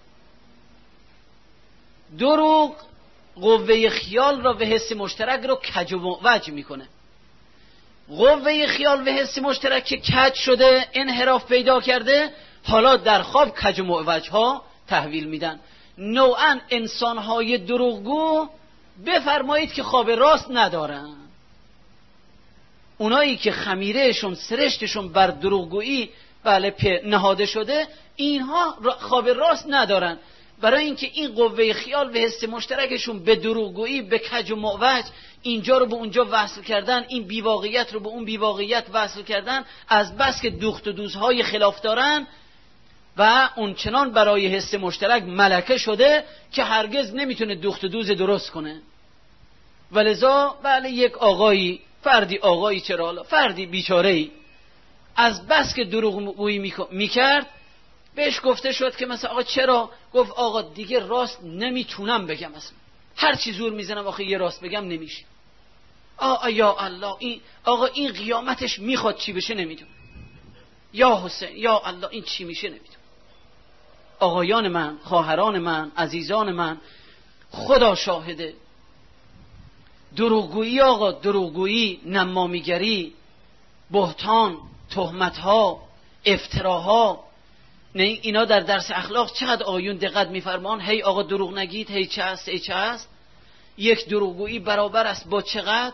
S1: دروغ قوه خیال را و حس مشترک را کج و معوج میکنه. قوه خیال و حس مشترک که کج شده، انحراف پیدا کرده، حالا در خواب کج و معوج ها تحویل میدن. نوعا انسانهای دروغگو بفرمایید که خواب راست ندارن. اونایی که خمیرهشون، سرشتشون بر دروغگویی بله نهاده شده، اینها خواب راست ندارن، برای اینکه این قوه خیال و حس مشترکشون به دروغگویی، به کج و معوج، اینجا رو به اونجا وصل کردن، این بیواقعیت رو به اون بیواقعیت وصل کردن، از بس که دوخت و دوزهای خلاف دارن و اون چنان برای حس مشترک ملکه شده که هرگز نمیتونه دوخت و دوز درست کنه. ولذا بله یک آقایی، فردی آقایی چرا فردی بیچاره‌ای، از بس که دروغگویی میکرد بهش گفته شد که مثلا آقا چرا؟ گفت آقا دیگه راست نمیتونم بگم، اصلا هر چی زور میزنم آخه یه راست بگم نمیشه. آقا یا الله، این آقا این قیامتش میخواد چی بشه نمیدونم. یا حسین، یا الله این چی میشه نمیدونم. آقایان من، خواهران من، عزیزان من، خدا شاهده، دروغگویی آقا، دروغگویی، نمامیگری، بهتان، تهمتها، افتراها، نه اینا در درس اخلاق چقدر آیون دقت میفرمان. هی آقا دروغ نگید، هی چه هست، هی چه هست. یک دروغگویی برابر است با چقدر؟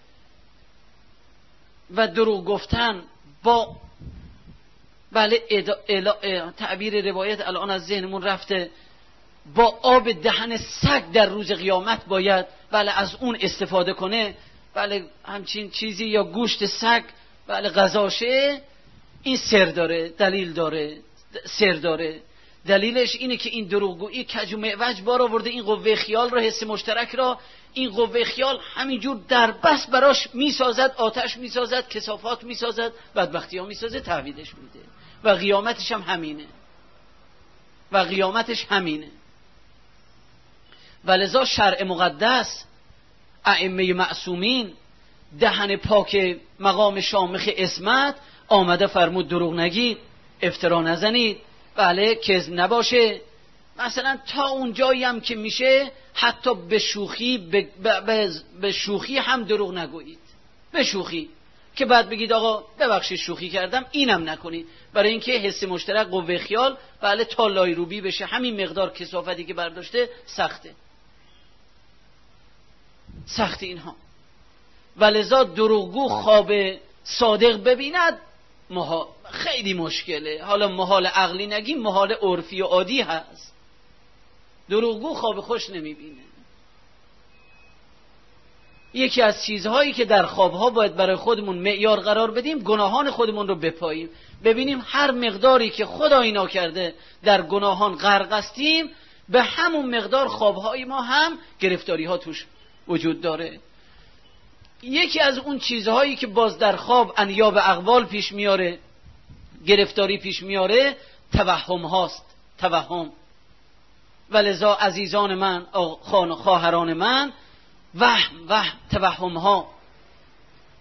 S1: و دروغ گفتن با بله ادا... الا... تعبیر روایت الان از ذهنمون رفته، با آب دهن سگ در روز قیامت باید بله از اون استفاده کنه. بله همچین چیزی یا گوشت سگ بله غذاشه، این سر داره، دلیل داره، سر داره. دلیلش اینه که این دروغگویی کج و معوج بار آورده این قوه خیال را، حس مشترک را. این قوه خیال همینجور در بس براش میسازد، آتش میسازد، کثافات میسازد، بدبختی ها میسازد، تحویلش میده و قیامتش هم همینه و قیامتش همینه. ولذا شرع مقدس، ائمه معصومین، دهن پاک مقام شامخ عصمت آمده فرمود دروغ نگید، افترا نزنید، بله کذب نباشه. مثلا تا اون جایی هم که میشه حتی به شوخی به, به, به شوخی هم دروغ نگویید، به شوخی که بعد بگید آقا ببخشید شوخی کردم، اینم نکنید، برای اینکه حس مشترک قوه خیال بله تا لایروبی بشه، همین مقدار کثافتی که برداشته سخته سخت اینها. ولذا دروغگو خواب صادق ببیند محال، خیلی مشکله. حالا محال عقلی نگیم، محال عرفی و عادی هست. دروغگو خواب خوش نمیبینه. یکی از چیزهایی که در خوابها باید برای خودمون معیار قرار بدیم، گناهان خودمون رو بپاییم، ببینیم هر مقداری که خدای ناکرده در گناهان غرق هستیم، به همون مقدار خوابهای ما هم گرفتاری ها توش وجود داره. یکی از اون چیزهایی که باز در خواب انیاب اقوال پیش میاره، گرفتاری پیش میاره، توهم هاست. توهم. ولذا عزیزان من، خواهران من، وهم وهم توهم ها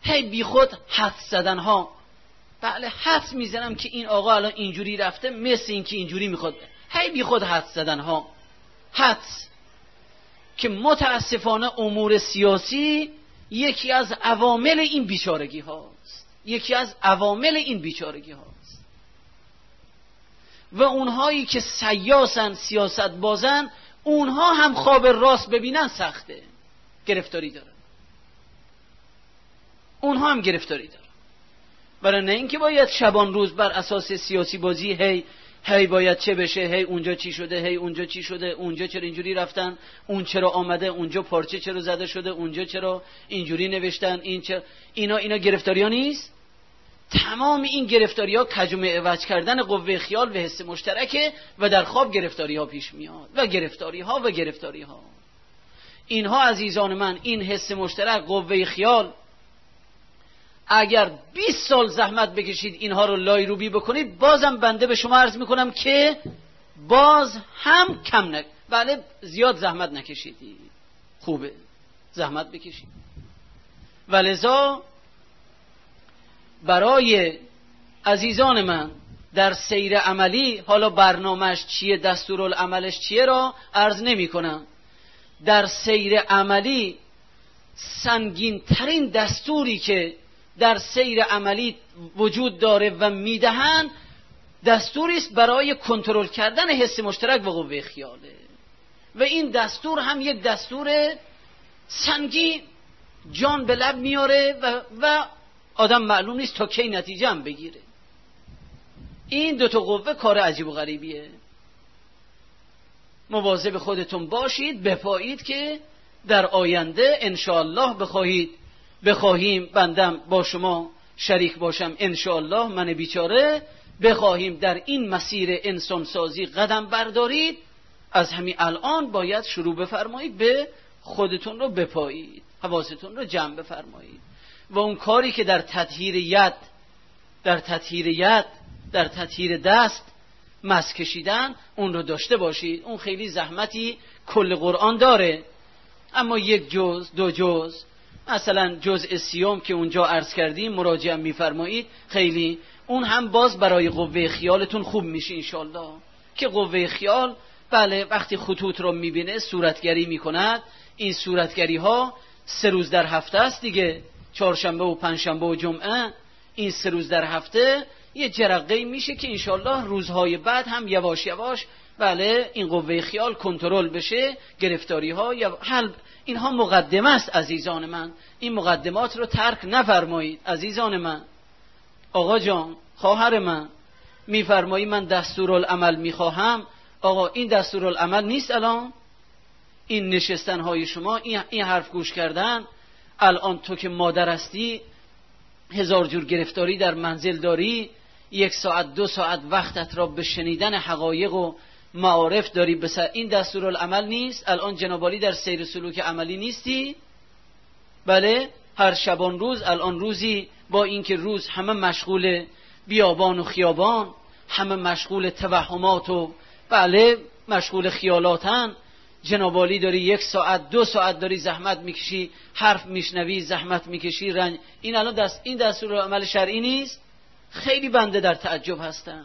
S1: هی بی خود حدس زدن ها. بله حدس میزنم که این آقا الان اینجوری رفته، مثل این که اینجوری میخواد. هی بی خود حدس زدن ها. حدس که متاسفانه امور سیاسی یکی از عوامل این بیچارگی هاست. یکی از عوامل این بیچارگی هاست. و اونهایی که سیاسن، سیاست بازن، اونها هم خواب راست ببینن سخته، گرفتاری دارن. اونها هم گرفتاری دارن. برای نه اینکه باید شبان روز بر اساس سیاسی بازی هی هی باید چه بشه، هی اونجا چی شده، هی اونجا چی شده، اونجا چرا اینجوری رفتن، اون چرا آمده، اونجا پارچه چرا زده شده، اونجا چرا اینجوری نوشتن، این چرا اینا اینا گرفتاری ها نیست. تمام این گرفتاری ها کجمه عوض کردن قوه خیال و حس مشترکه و در خواب گرفتاری ها پیش میاد و گرفتاری ها و گرفتاری ها. اینها عزیزان من، این حس مشترک، قوه خیال، اگر بیست سال زحمت بکشید اینها رو لایروبی بکنید، بازم بنده به شما عرض میکنم که باز هم کم نک بله زیاد زحمت نکشیدید، خوبه زحمت بکشید. ولذا برای عزیزان من در سیر عملی، حالا برنامهش چیه، دستورالعملش چیه را عرض نمی کنم. در سیر عملی سنگین ترین دستوری که در سیر عملی وجود داره و میدهن، دستوری است برای کنترل کردن حس مشترک و قوه خیاله. و این دستور هم یک دستور سنگین، جان به لب میاره و, و آدم معلوم نیست تا کی نتیجه هم بگیره. این دوتا قوه کار عجیب و غریبیه. مواظب خودتون باشید، بپایید که در آینده انشاءالله بخواهید بخواهیم بندم با شما شریک باشم، انشاءالله من بیچاره، بخواهیم در این مسیر انسانسازی قدم بردارید، از همین الان باید شروع بفرمایید به خودتون رو بپایید، حواستون رو جمع بفرمایید و اون کاری که در تطهیر ید در تطهیر ید در تطهیر دست مس کشیدن، اون رو داشته باشید. اون خیلی زحمتی کل قرآن داره، اما یک جز دو جز، مثلا جزء سیوم که اونجا عرض کردیم مراجعه میفرمایید، خیلی اون هم باز برای قوه خیالتون خوب میشه انشالله. که قوه خیال بله وقتی خطوط رو میبینه صورتگری میکند. این صورتگری ها سه روز در هفته است دیگه، چهارشنبه و پنجشنبه و جمعه. این سه روز در هفته یه جرقه میشه که انشالله روزهای بعد هم یواش یواش بله این قوه خیال کنترل بشه، گرفتاری ها یا حل. اینها مقدمه است عزیزان من، این مقدمات رو ترک نفرمایید عزیزان من. آقا جان، خواهر من، میفرمایی من دستورالعمل میخواهم. آقا این دستورالعمل نیست الان. این نشستن های شما، این, این حرف گوش کردن، الان تو که مادر هستی هزار جور گرفتاری در منزل داری، یک ساعت دو ساعت وقتت را به شنیدن حقایق و معارف داری، بسر این دستورالعمل نیست. الان جنابالی در سیر سلوک عملی نیستی. بله هر شبان روز، الان روزی با اینکه روز همه مشغول بیابان و خیابان، همه مشغول توهمات و بله مشغول خیالاتن، جنابالی داری یک ساعت دو ساعت داری زحمت میکشی، حرف میشنوی، زحمت میکشی، رنج. این الان دست این دستورالعمل شرعی نیست. خیلی بنده در تعجب هستم،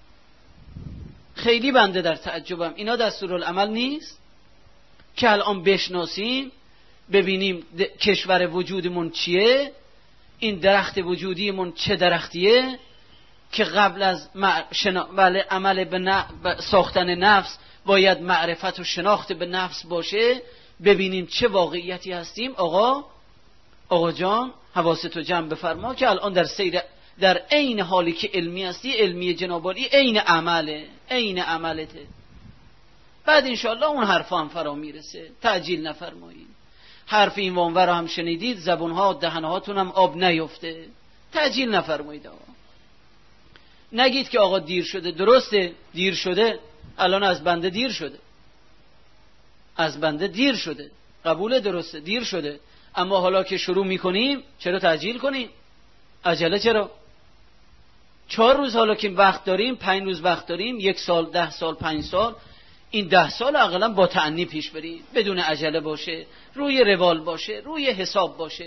S1: خیلی بنده در تعجبم. اینا دستورالعمل نیست که الان بشناسیم، ببینیم کشور وجودمون چیه، این درخت وجودیمون چه درختیه که قبل از شنا... بله عمل به ن... ساختن نفس باید معرفت و شناخت به نفس باشه. ببینیم چه واقعیتی هستیم. آقا آقا جان حواستو جمع بفرما که الان در سیر در عین حالی که علمی هستی، علمی جنابالی عین عمله، عین عملته. بعد انشاءالله اون حرفا هم فرا میرسه. تعجیل نفرمایید. حرف این وانور هم شنیدید، زبونها دهنهاتون هم آب نیفته. تعجیل نفرمایید. آقا نگید که آقا دیر شده. درسته دیر شده، الان از بنده دیر شده، از بنده دیر شده، قبول، درسته دیر شده، اما حالا که شروع میکنیم چرا تعجیل کنیم؟ عجله چرا؟ چهار روز حالا که وقت داریم، پنج روز وقت داریم، یک سال، ده سال، پنج سال، این ده سال اقلا با تأنی پیش بریم، بدون عجله باشه، روی روال باشه، روی حساب باشه.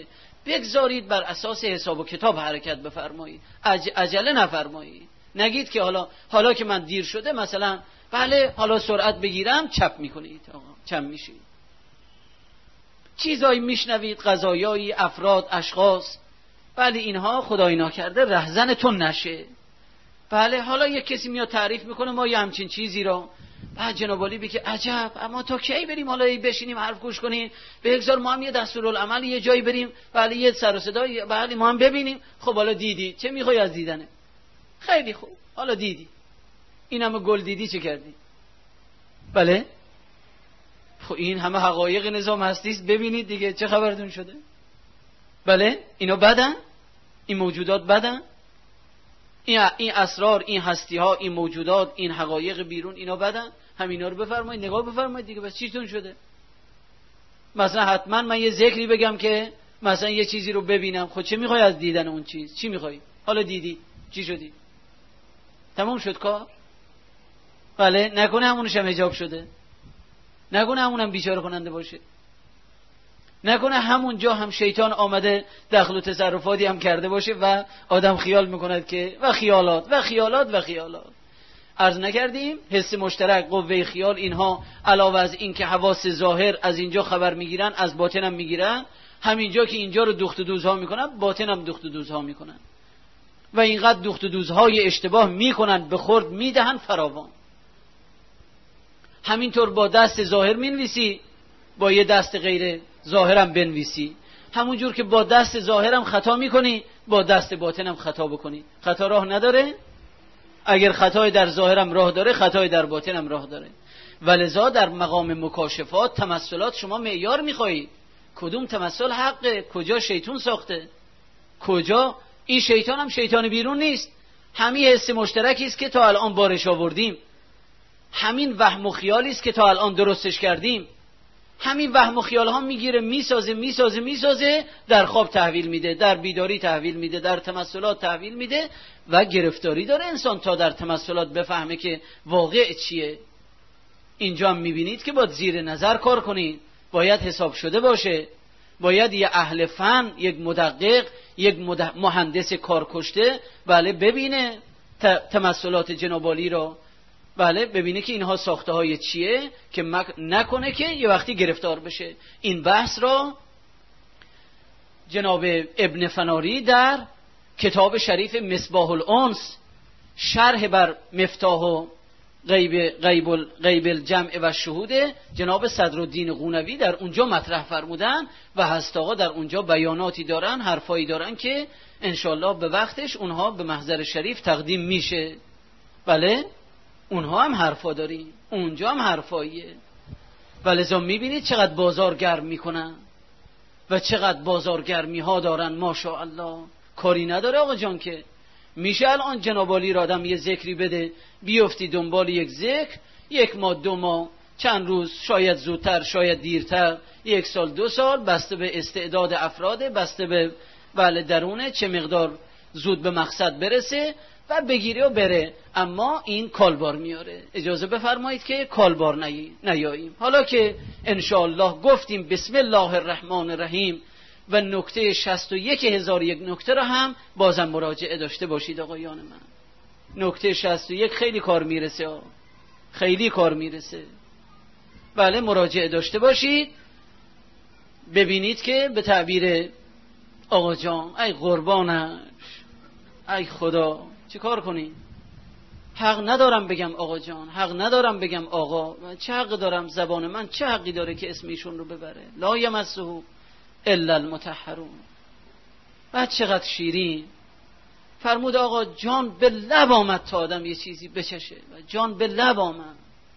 S1: بگذارید بر اساس حساب و کتاب حرکت بفرمایید، عج... عجله نفرمایید. نگید که حالا حالا که من دیر شده مثلا بله حالا سرعت بگیرم، چپ میکنید، آقا چپ میشید. چیزایی میشنوید، قضایایی، افراد، اشخاص، بله اینها خدای ناکرده رهزنتون نشه. بله حالا یک کسی میاد تعریف میکنه ما یه همچین چیزی رو، بعد جناب عالی بگه عجب، اما تا کی بریم حالا بشینیم حرف گوش کنیم؟ به بگذار ما هم یه دستورالعمل یه جایی بریم، بله یه سر و صدا، بله ما هم ببینیم. خب حالا دیدی چه میخوای از دیدنه؟ خیلی خوب، حالا دیدی این همه گل دیدی چه کردی؟ بله خب این همه حقایق نظام هستی است، ببینید دیگه چه خبرتون شده؟ بله اینا بدن؟ این موجودات بدن؟ این این اسرار، این هستی ها، این موجودات، این حقایق بیرون، اینا بدن؟ همینا رو بفرمایید، نگاه بفرمایید دیگه، بس چیتون شده؟ مثلا حتما من یه ذکری بگم که مثلا یه چیزی رو ببینم، خود چه میخوای از دیدن اون چیز؟ چی میخوای؟ حالا دیدی چی شدی؟ تمام شد کار؟ بله نکنه همونش هم حجاب شده، نکنه همونم بیچاره کننده باشه، نکنه همون جا هم شیطان آمده دخل و تصرفاتی هم کرده باشه و آدم خیال میکند که و خیالات و خیالات و خیالات. عرض نکردیم حس مشترک، قوه خیال، اینها علاوه از این که حواس ظاهر از اینجا خبر میگیرن، از باطن هم میگیرن، همینجا که اینجا رو دوخت و دوزها میکنن، باطن هم دوخت و دوزها میکنن و اینقدر دوخت و دوزهای اشتباه میکنن به خورد میدهن فراوان. همینطور با دست ظاهر مینویسی، با یه دست غیر ظاهرم بنویسی، همونجور که با دست ظاهرم خطا میکنی با دست باطنم خطا بکنی، خطا راه نداره؟ اگر خطای در ظاهرم راه داره، خطای در باطنم راه داره. ولذا در مقام مکاشفات، تمثلات شما معیار میخواهید. کدوم تمثل حقه؟ کجا شیطان ساخته؟ کجا این شیطان هم شیطان بیرون نیست، همین حس مشترکی است که تا الان بارش آوردیم، همین وهم و خیالی است که تا الان درستش کردیم، همین وهم و خیال ها میگیره میسازه میسازه میسازه، در خواب تحویل میده، در بیداری تحویل میده، در تمثلات تحویل میده و گرفتاری داره انسان تا در تمثلات بفهمه که واقع چیه. اینجا هم میبینید که باید زیر نظر کار کنید، باید حساب شده باشه، باید یه اهل فن، یک مدقق، یک مهندس کارکشته بله ببینه تمثلات جناب عالی رو، بله ببینه که اینها ساخته های چیه که نکنه که یه وقتی گرفتار بشه. این بحث را جناب ابن فناری در کتاب شریف مصباح الانس شرح بر مفتاح و غیب غیب غیب الجمع و شهود جناب صدرالدین قونوی در اونجا مطرح فرمودن و هست آقا در اونجا بیاناتی دارن، حرفایی دارن که انشالله به وقتش اونها به محضر شریف تقدیم میشه. بله اونها هم حرفا داریم، اونجا هم حرفاییه. ولذا میبینید چقدر بازار گرم میکنن و چقدر بازارگرمی ها دارن ماشاءالله. کاری نداره آقا جان که میشه الان جناب عالی را آدم یه ذکری بده بیفتی دنبال یک ذکر، یک ماه دو ماه چند روز، شاید زودتر شاید دیرتر، یک سال دو سال، بسته به استعداد افراده، بسته به بله درونه چه مقدار زود به مقصد برسه و بگیره و بره. اما این کالبار میاره. اجازه بفرمایید که کالبار نیاییم. حالا که انشاءالله گفتیم بسم الله الرحمن الرحیم و نکته شصت و یک هزار یک نکته را هم بازم مراجعه داشته باشید آقایان من. نکته شصت و یک خیلی کار میرسه ها. خیلی کار میرسه. بله مراجعه داشته باشید، ببینید که به تعبیر آقا جان ای قربانش ای خدا چه کار کنی؟ حق ندارم بگم آقا جان، حق ندارم بگم آقا، چه حق دارم؟ زبان من چه حقی داره که اسم ایشون رو ببره؟ لا یمسه الا المطهرون. بعد چقدر شیرین فرمود آقا جان به لب آمد تا آدم یه چیزی بچشه و جان به لب آمد.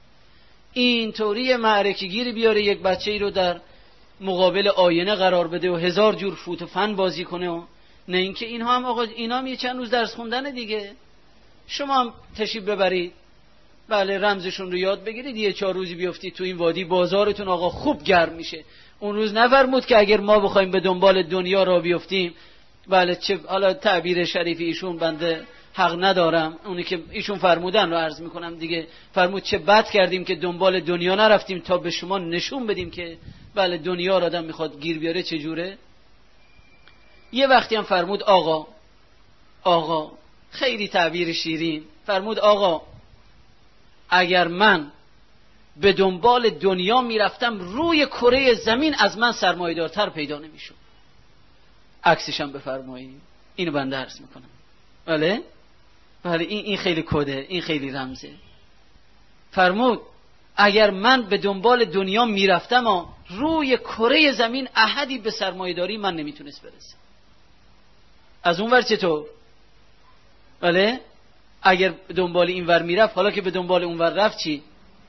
S1: این طوری معرکه گیری بیاره یک بچه ای رو در مقابل آینه قرار بده و هزار جور فوت و فن بازی کنه و نه اینکه اینها هم آقا اینا هم یه چند روز درس خوندن دیگه. شما هم تشریف ببرید بله رمزشون رو یاد بگیرید، یه چهار روزی بیافتید تو این وادی بازارتون آقا خوب گرم میشه. اون روز نفرمود که اگر ما بخوایم به دنبال دنیا را بیافتیم بله چه حالا تعبیر شریف ایشون بنده حق ندارم، اونی که ایشون فرمودن رو عرض میکنم دیگه، فرمود چه بد کردیم که دنبال دنیا نرفتیم تا به شما نشون بدیم که بله دنیا را آدم میخواد گیر بیاره چجوره. یه وقتی هم فرمود آقا آقا خیلی تعبیر شیرین، فرمود آقا اگر من به دنبال دنیا میرفتم روی کره زمین از من سرمایه‌دارتر پیدا نمیشد. عکسش هم بفرمایید. اینو بنده عرض میکنم. بله بله این این خیلی کده، این خیلی رمزه. فرمود اگر من به دنبال دنیا میرفتم و روی کره زمین احدی به سرمایه‌داری من نمیتونست برسه. از اون ور چطور؟ بله اگر دنبال این ور میرفت، حالا که به دنبال اون ور رفت چی؟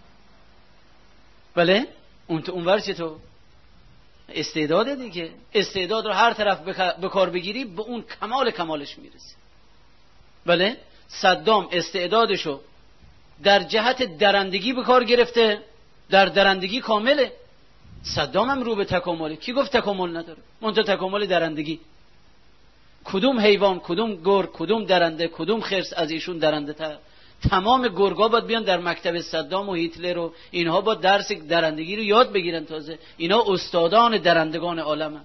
S1: بله اون تو اون ور چطور؟ استعداده دیگه. استعداد رو هر طرف به کار بگیری به اون کمال کمالش میرسی. بله صدام استعدادشو در جهت درندگی به کار گرفته، در درندگی کامله. صدام هم رو به تکامله. کی گفت تکامل نداره؟ منتها تکامل درندگی. کدوم حیوان، کدوم گرگ، کدوم درنده، کدوم خرس از ایشون درنده تر؟ تمام گرگا باید بیان در مکتب صدام و هیتلر و اینها با درس درندگی رو یاد بگیرن. تازه اینا استادان درندگان عالمن.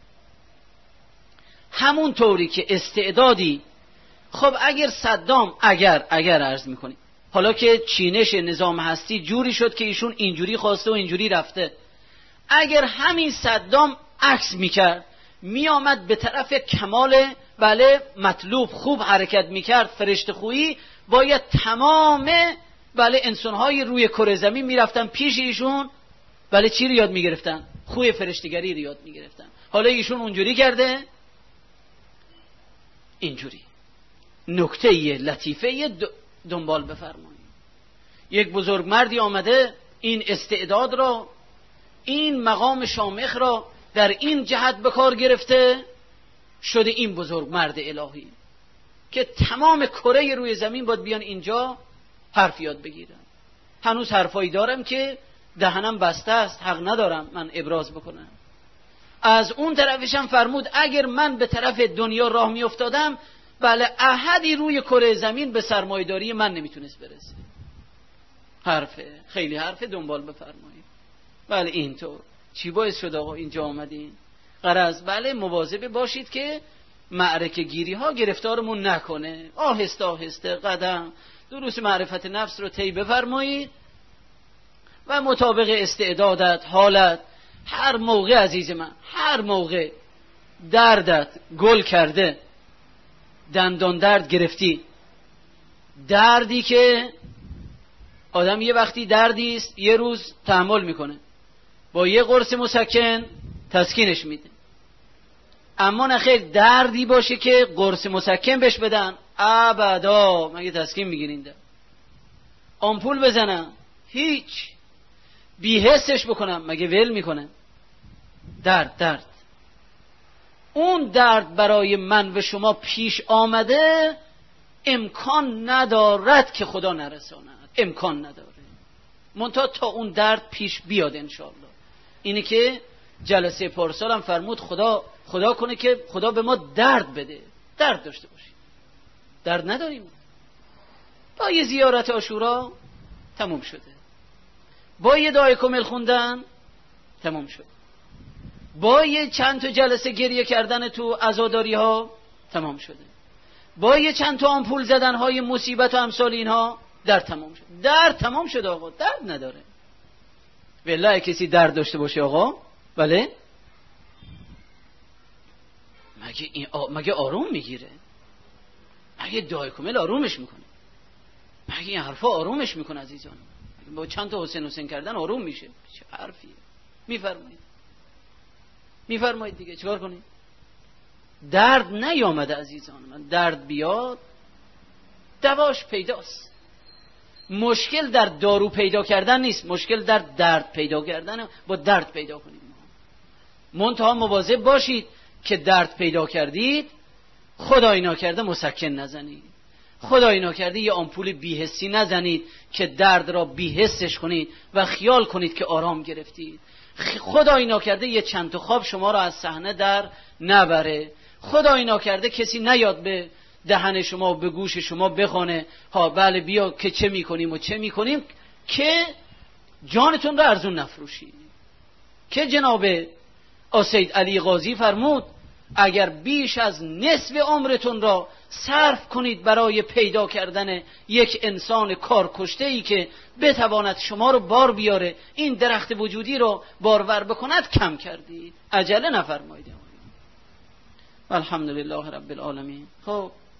S1: همون طوری که استعدادی، خب اگر صدام اگر اگر عرض میکنی حالا که چینش نظام هستی جوری شد که ایشون اینجوری خواسته و اینجوری رفته، اگر همین صدام عکس میکرد، میآمد به طرف کمال بله مطلوب خوب حرکت میکرد، فرشته خویی، باید تمام بله انسانهای روی کره زمین میرفتن پیش ایشون، بله چی رو یاد میگرفتن؟ خوی فرشتگری رو یاد میگرفتن. حالا ایشون اونجوری کرده، اینجوری. نکته لطیفه دنبال بفرمایید. یک بزرگ مردی آمده این استعداد را، این مقام شامخ را در این جهت به کار گرفته، شده این بزرگ مرد الهی که تمام کره روی زمین باید بیان اینجا حرف یاد بگیرن. هنوز حرفایی دارم که دهنم بسته است، حق ندارم من ابراز بکنم. از اون طرفشم فرمود اگر من به طرف دنیا راه می افتادم، بله احدی روی کره زمین به سرمایه‌داری من نمیتونست برسه. حرفه، خیلی حرفه، دنبال بفرمایید. بله اینطور. چی باعث شد آقا اینجا آمدین؟ غرض بله مواظب باشید که معرکه گیری ها گرفتارمون نکنه. آهسته آهسته قدم دروس معرفت نفس رو طی بفرمایید و مطابق استعدادت، حالت، هر موقع عزیز من، هر موقع دردت گل کرده، دندان درد گرفتی، دردی که آدم یه وقتی دردی است یه روز تحمل میکنه، با یه قرص مسکن تسکینش میده. اما نخیر دردی باشه که قرص مسکن بهش بدن، ابدا مگه تسکین میگیرین؟ ده آمپول بزنم هیچ، بی‌حسش بکنم مگه ول میکنه؟ درد درد اون درد برای من و شما پیش آمده، امکان ندارد که خدا نرساند، امکان نداره. منتها تا اون درد پیش بیاد انشاءالله. اینه که جلسه پارسال هم فرمود خدا خدا کنه که خدا به ما درد بده، درد داشته باشیم. درد نداریم. با یه زیارت عاشورا تموم شده، با یه دعای کامل خوندن تموم شد، با یه چند تا جلسه گریه کردن تو عزاداری ها تمام شده، با یه چند تا آمپول زدن های مصیبت و امثال اینها درد تمام شد. درد تمام شد آقا، درد نداره. والله کسی درد داشته باشه آقا، بله مگه این آ... مگه آروم میگیره؟ مگه دعای کامل آرومش میکنه؟ مگه این حرفا آرومش میکنه عزیزان؟ با چند تا حسین حسین کردن آروم میشه؟ چه حرفیه؟ میفرمایید میفرمایید دیگه چیکار کنید؟ درد نیامده عزیزان من، درد بیاد دواش پیداست. مشکل در دارو پیدا کردن نیست، مشکل در درد پیدا کردن. با درد پیدا کنید. منتها مواظب باشید که درد پیدا کردید، خدای ناکرده مسکن نزنید، خدای ناکرده یه آمپول بی‌حسی نزنید که درد را بی‌حسش کنید و خیال کنید که آرام گرفتید. خدای ناکرده یه چند تا خواب شما را از صحنه در نبره. خدای ناکرده کسی نیاد به دهن شما و به گوش شما بخونه ها بله بیا که چه میکنیم و چه میکنیم، که جانتون را ارزون نفروشید. که جناب آسید علی قاضی فرمود اگر بیش از نصف عمرتون را صرف کنید برای پیدا کردن یک انسان کارکشته ای که بتواند شما رو بار بیاره، این درخت وجودی رو بارور بکند، کم کردید. عجله نفرمایید. الحمدلله رب العالمین. خب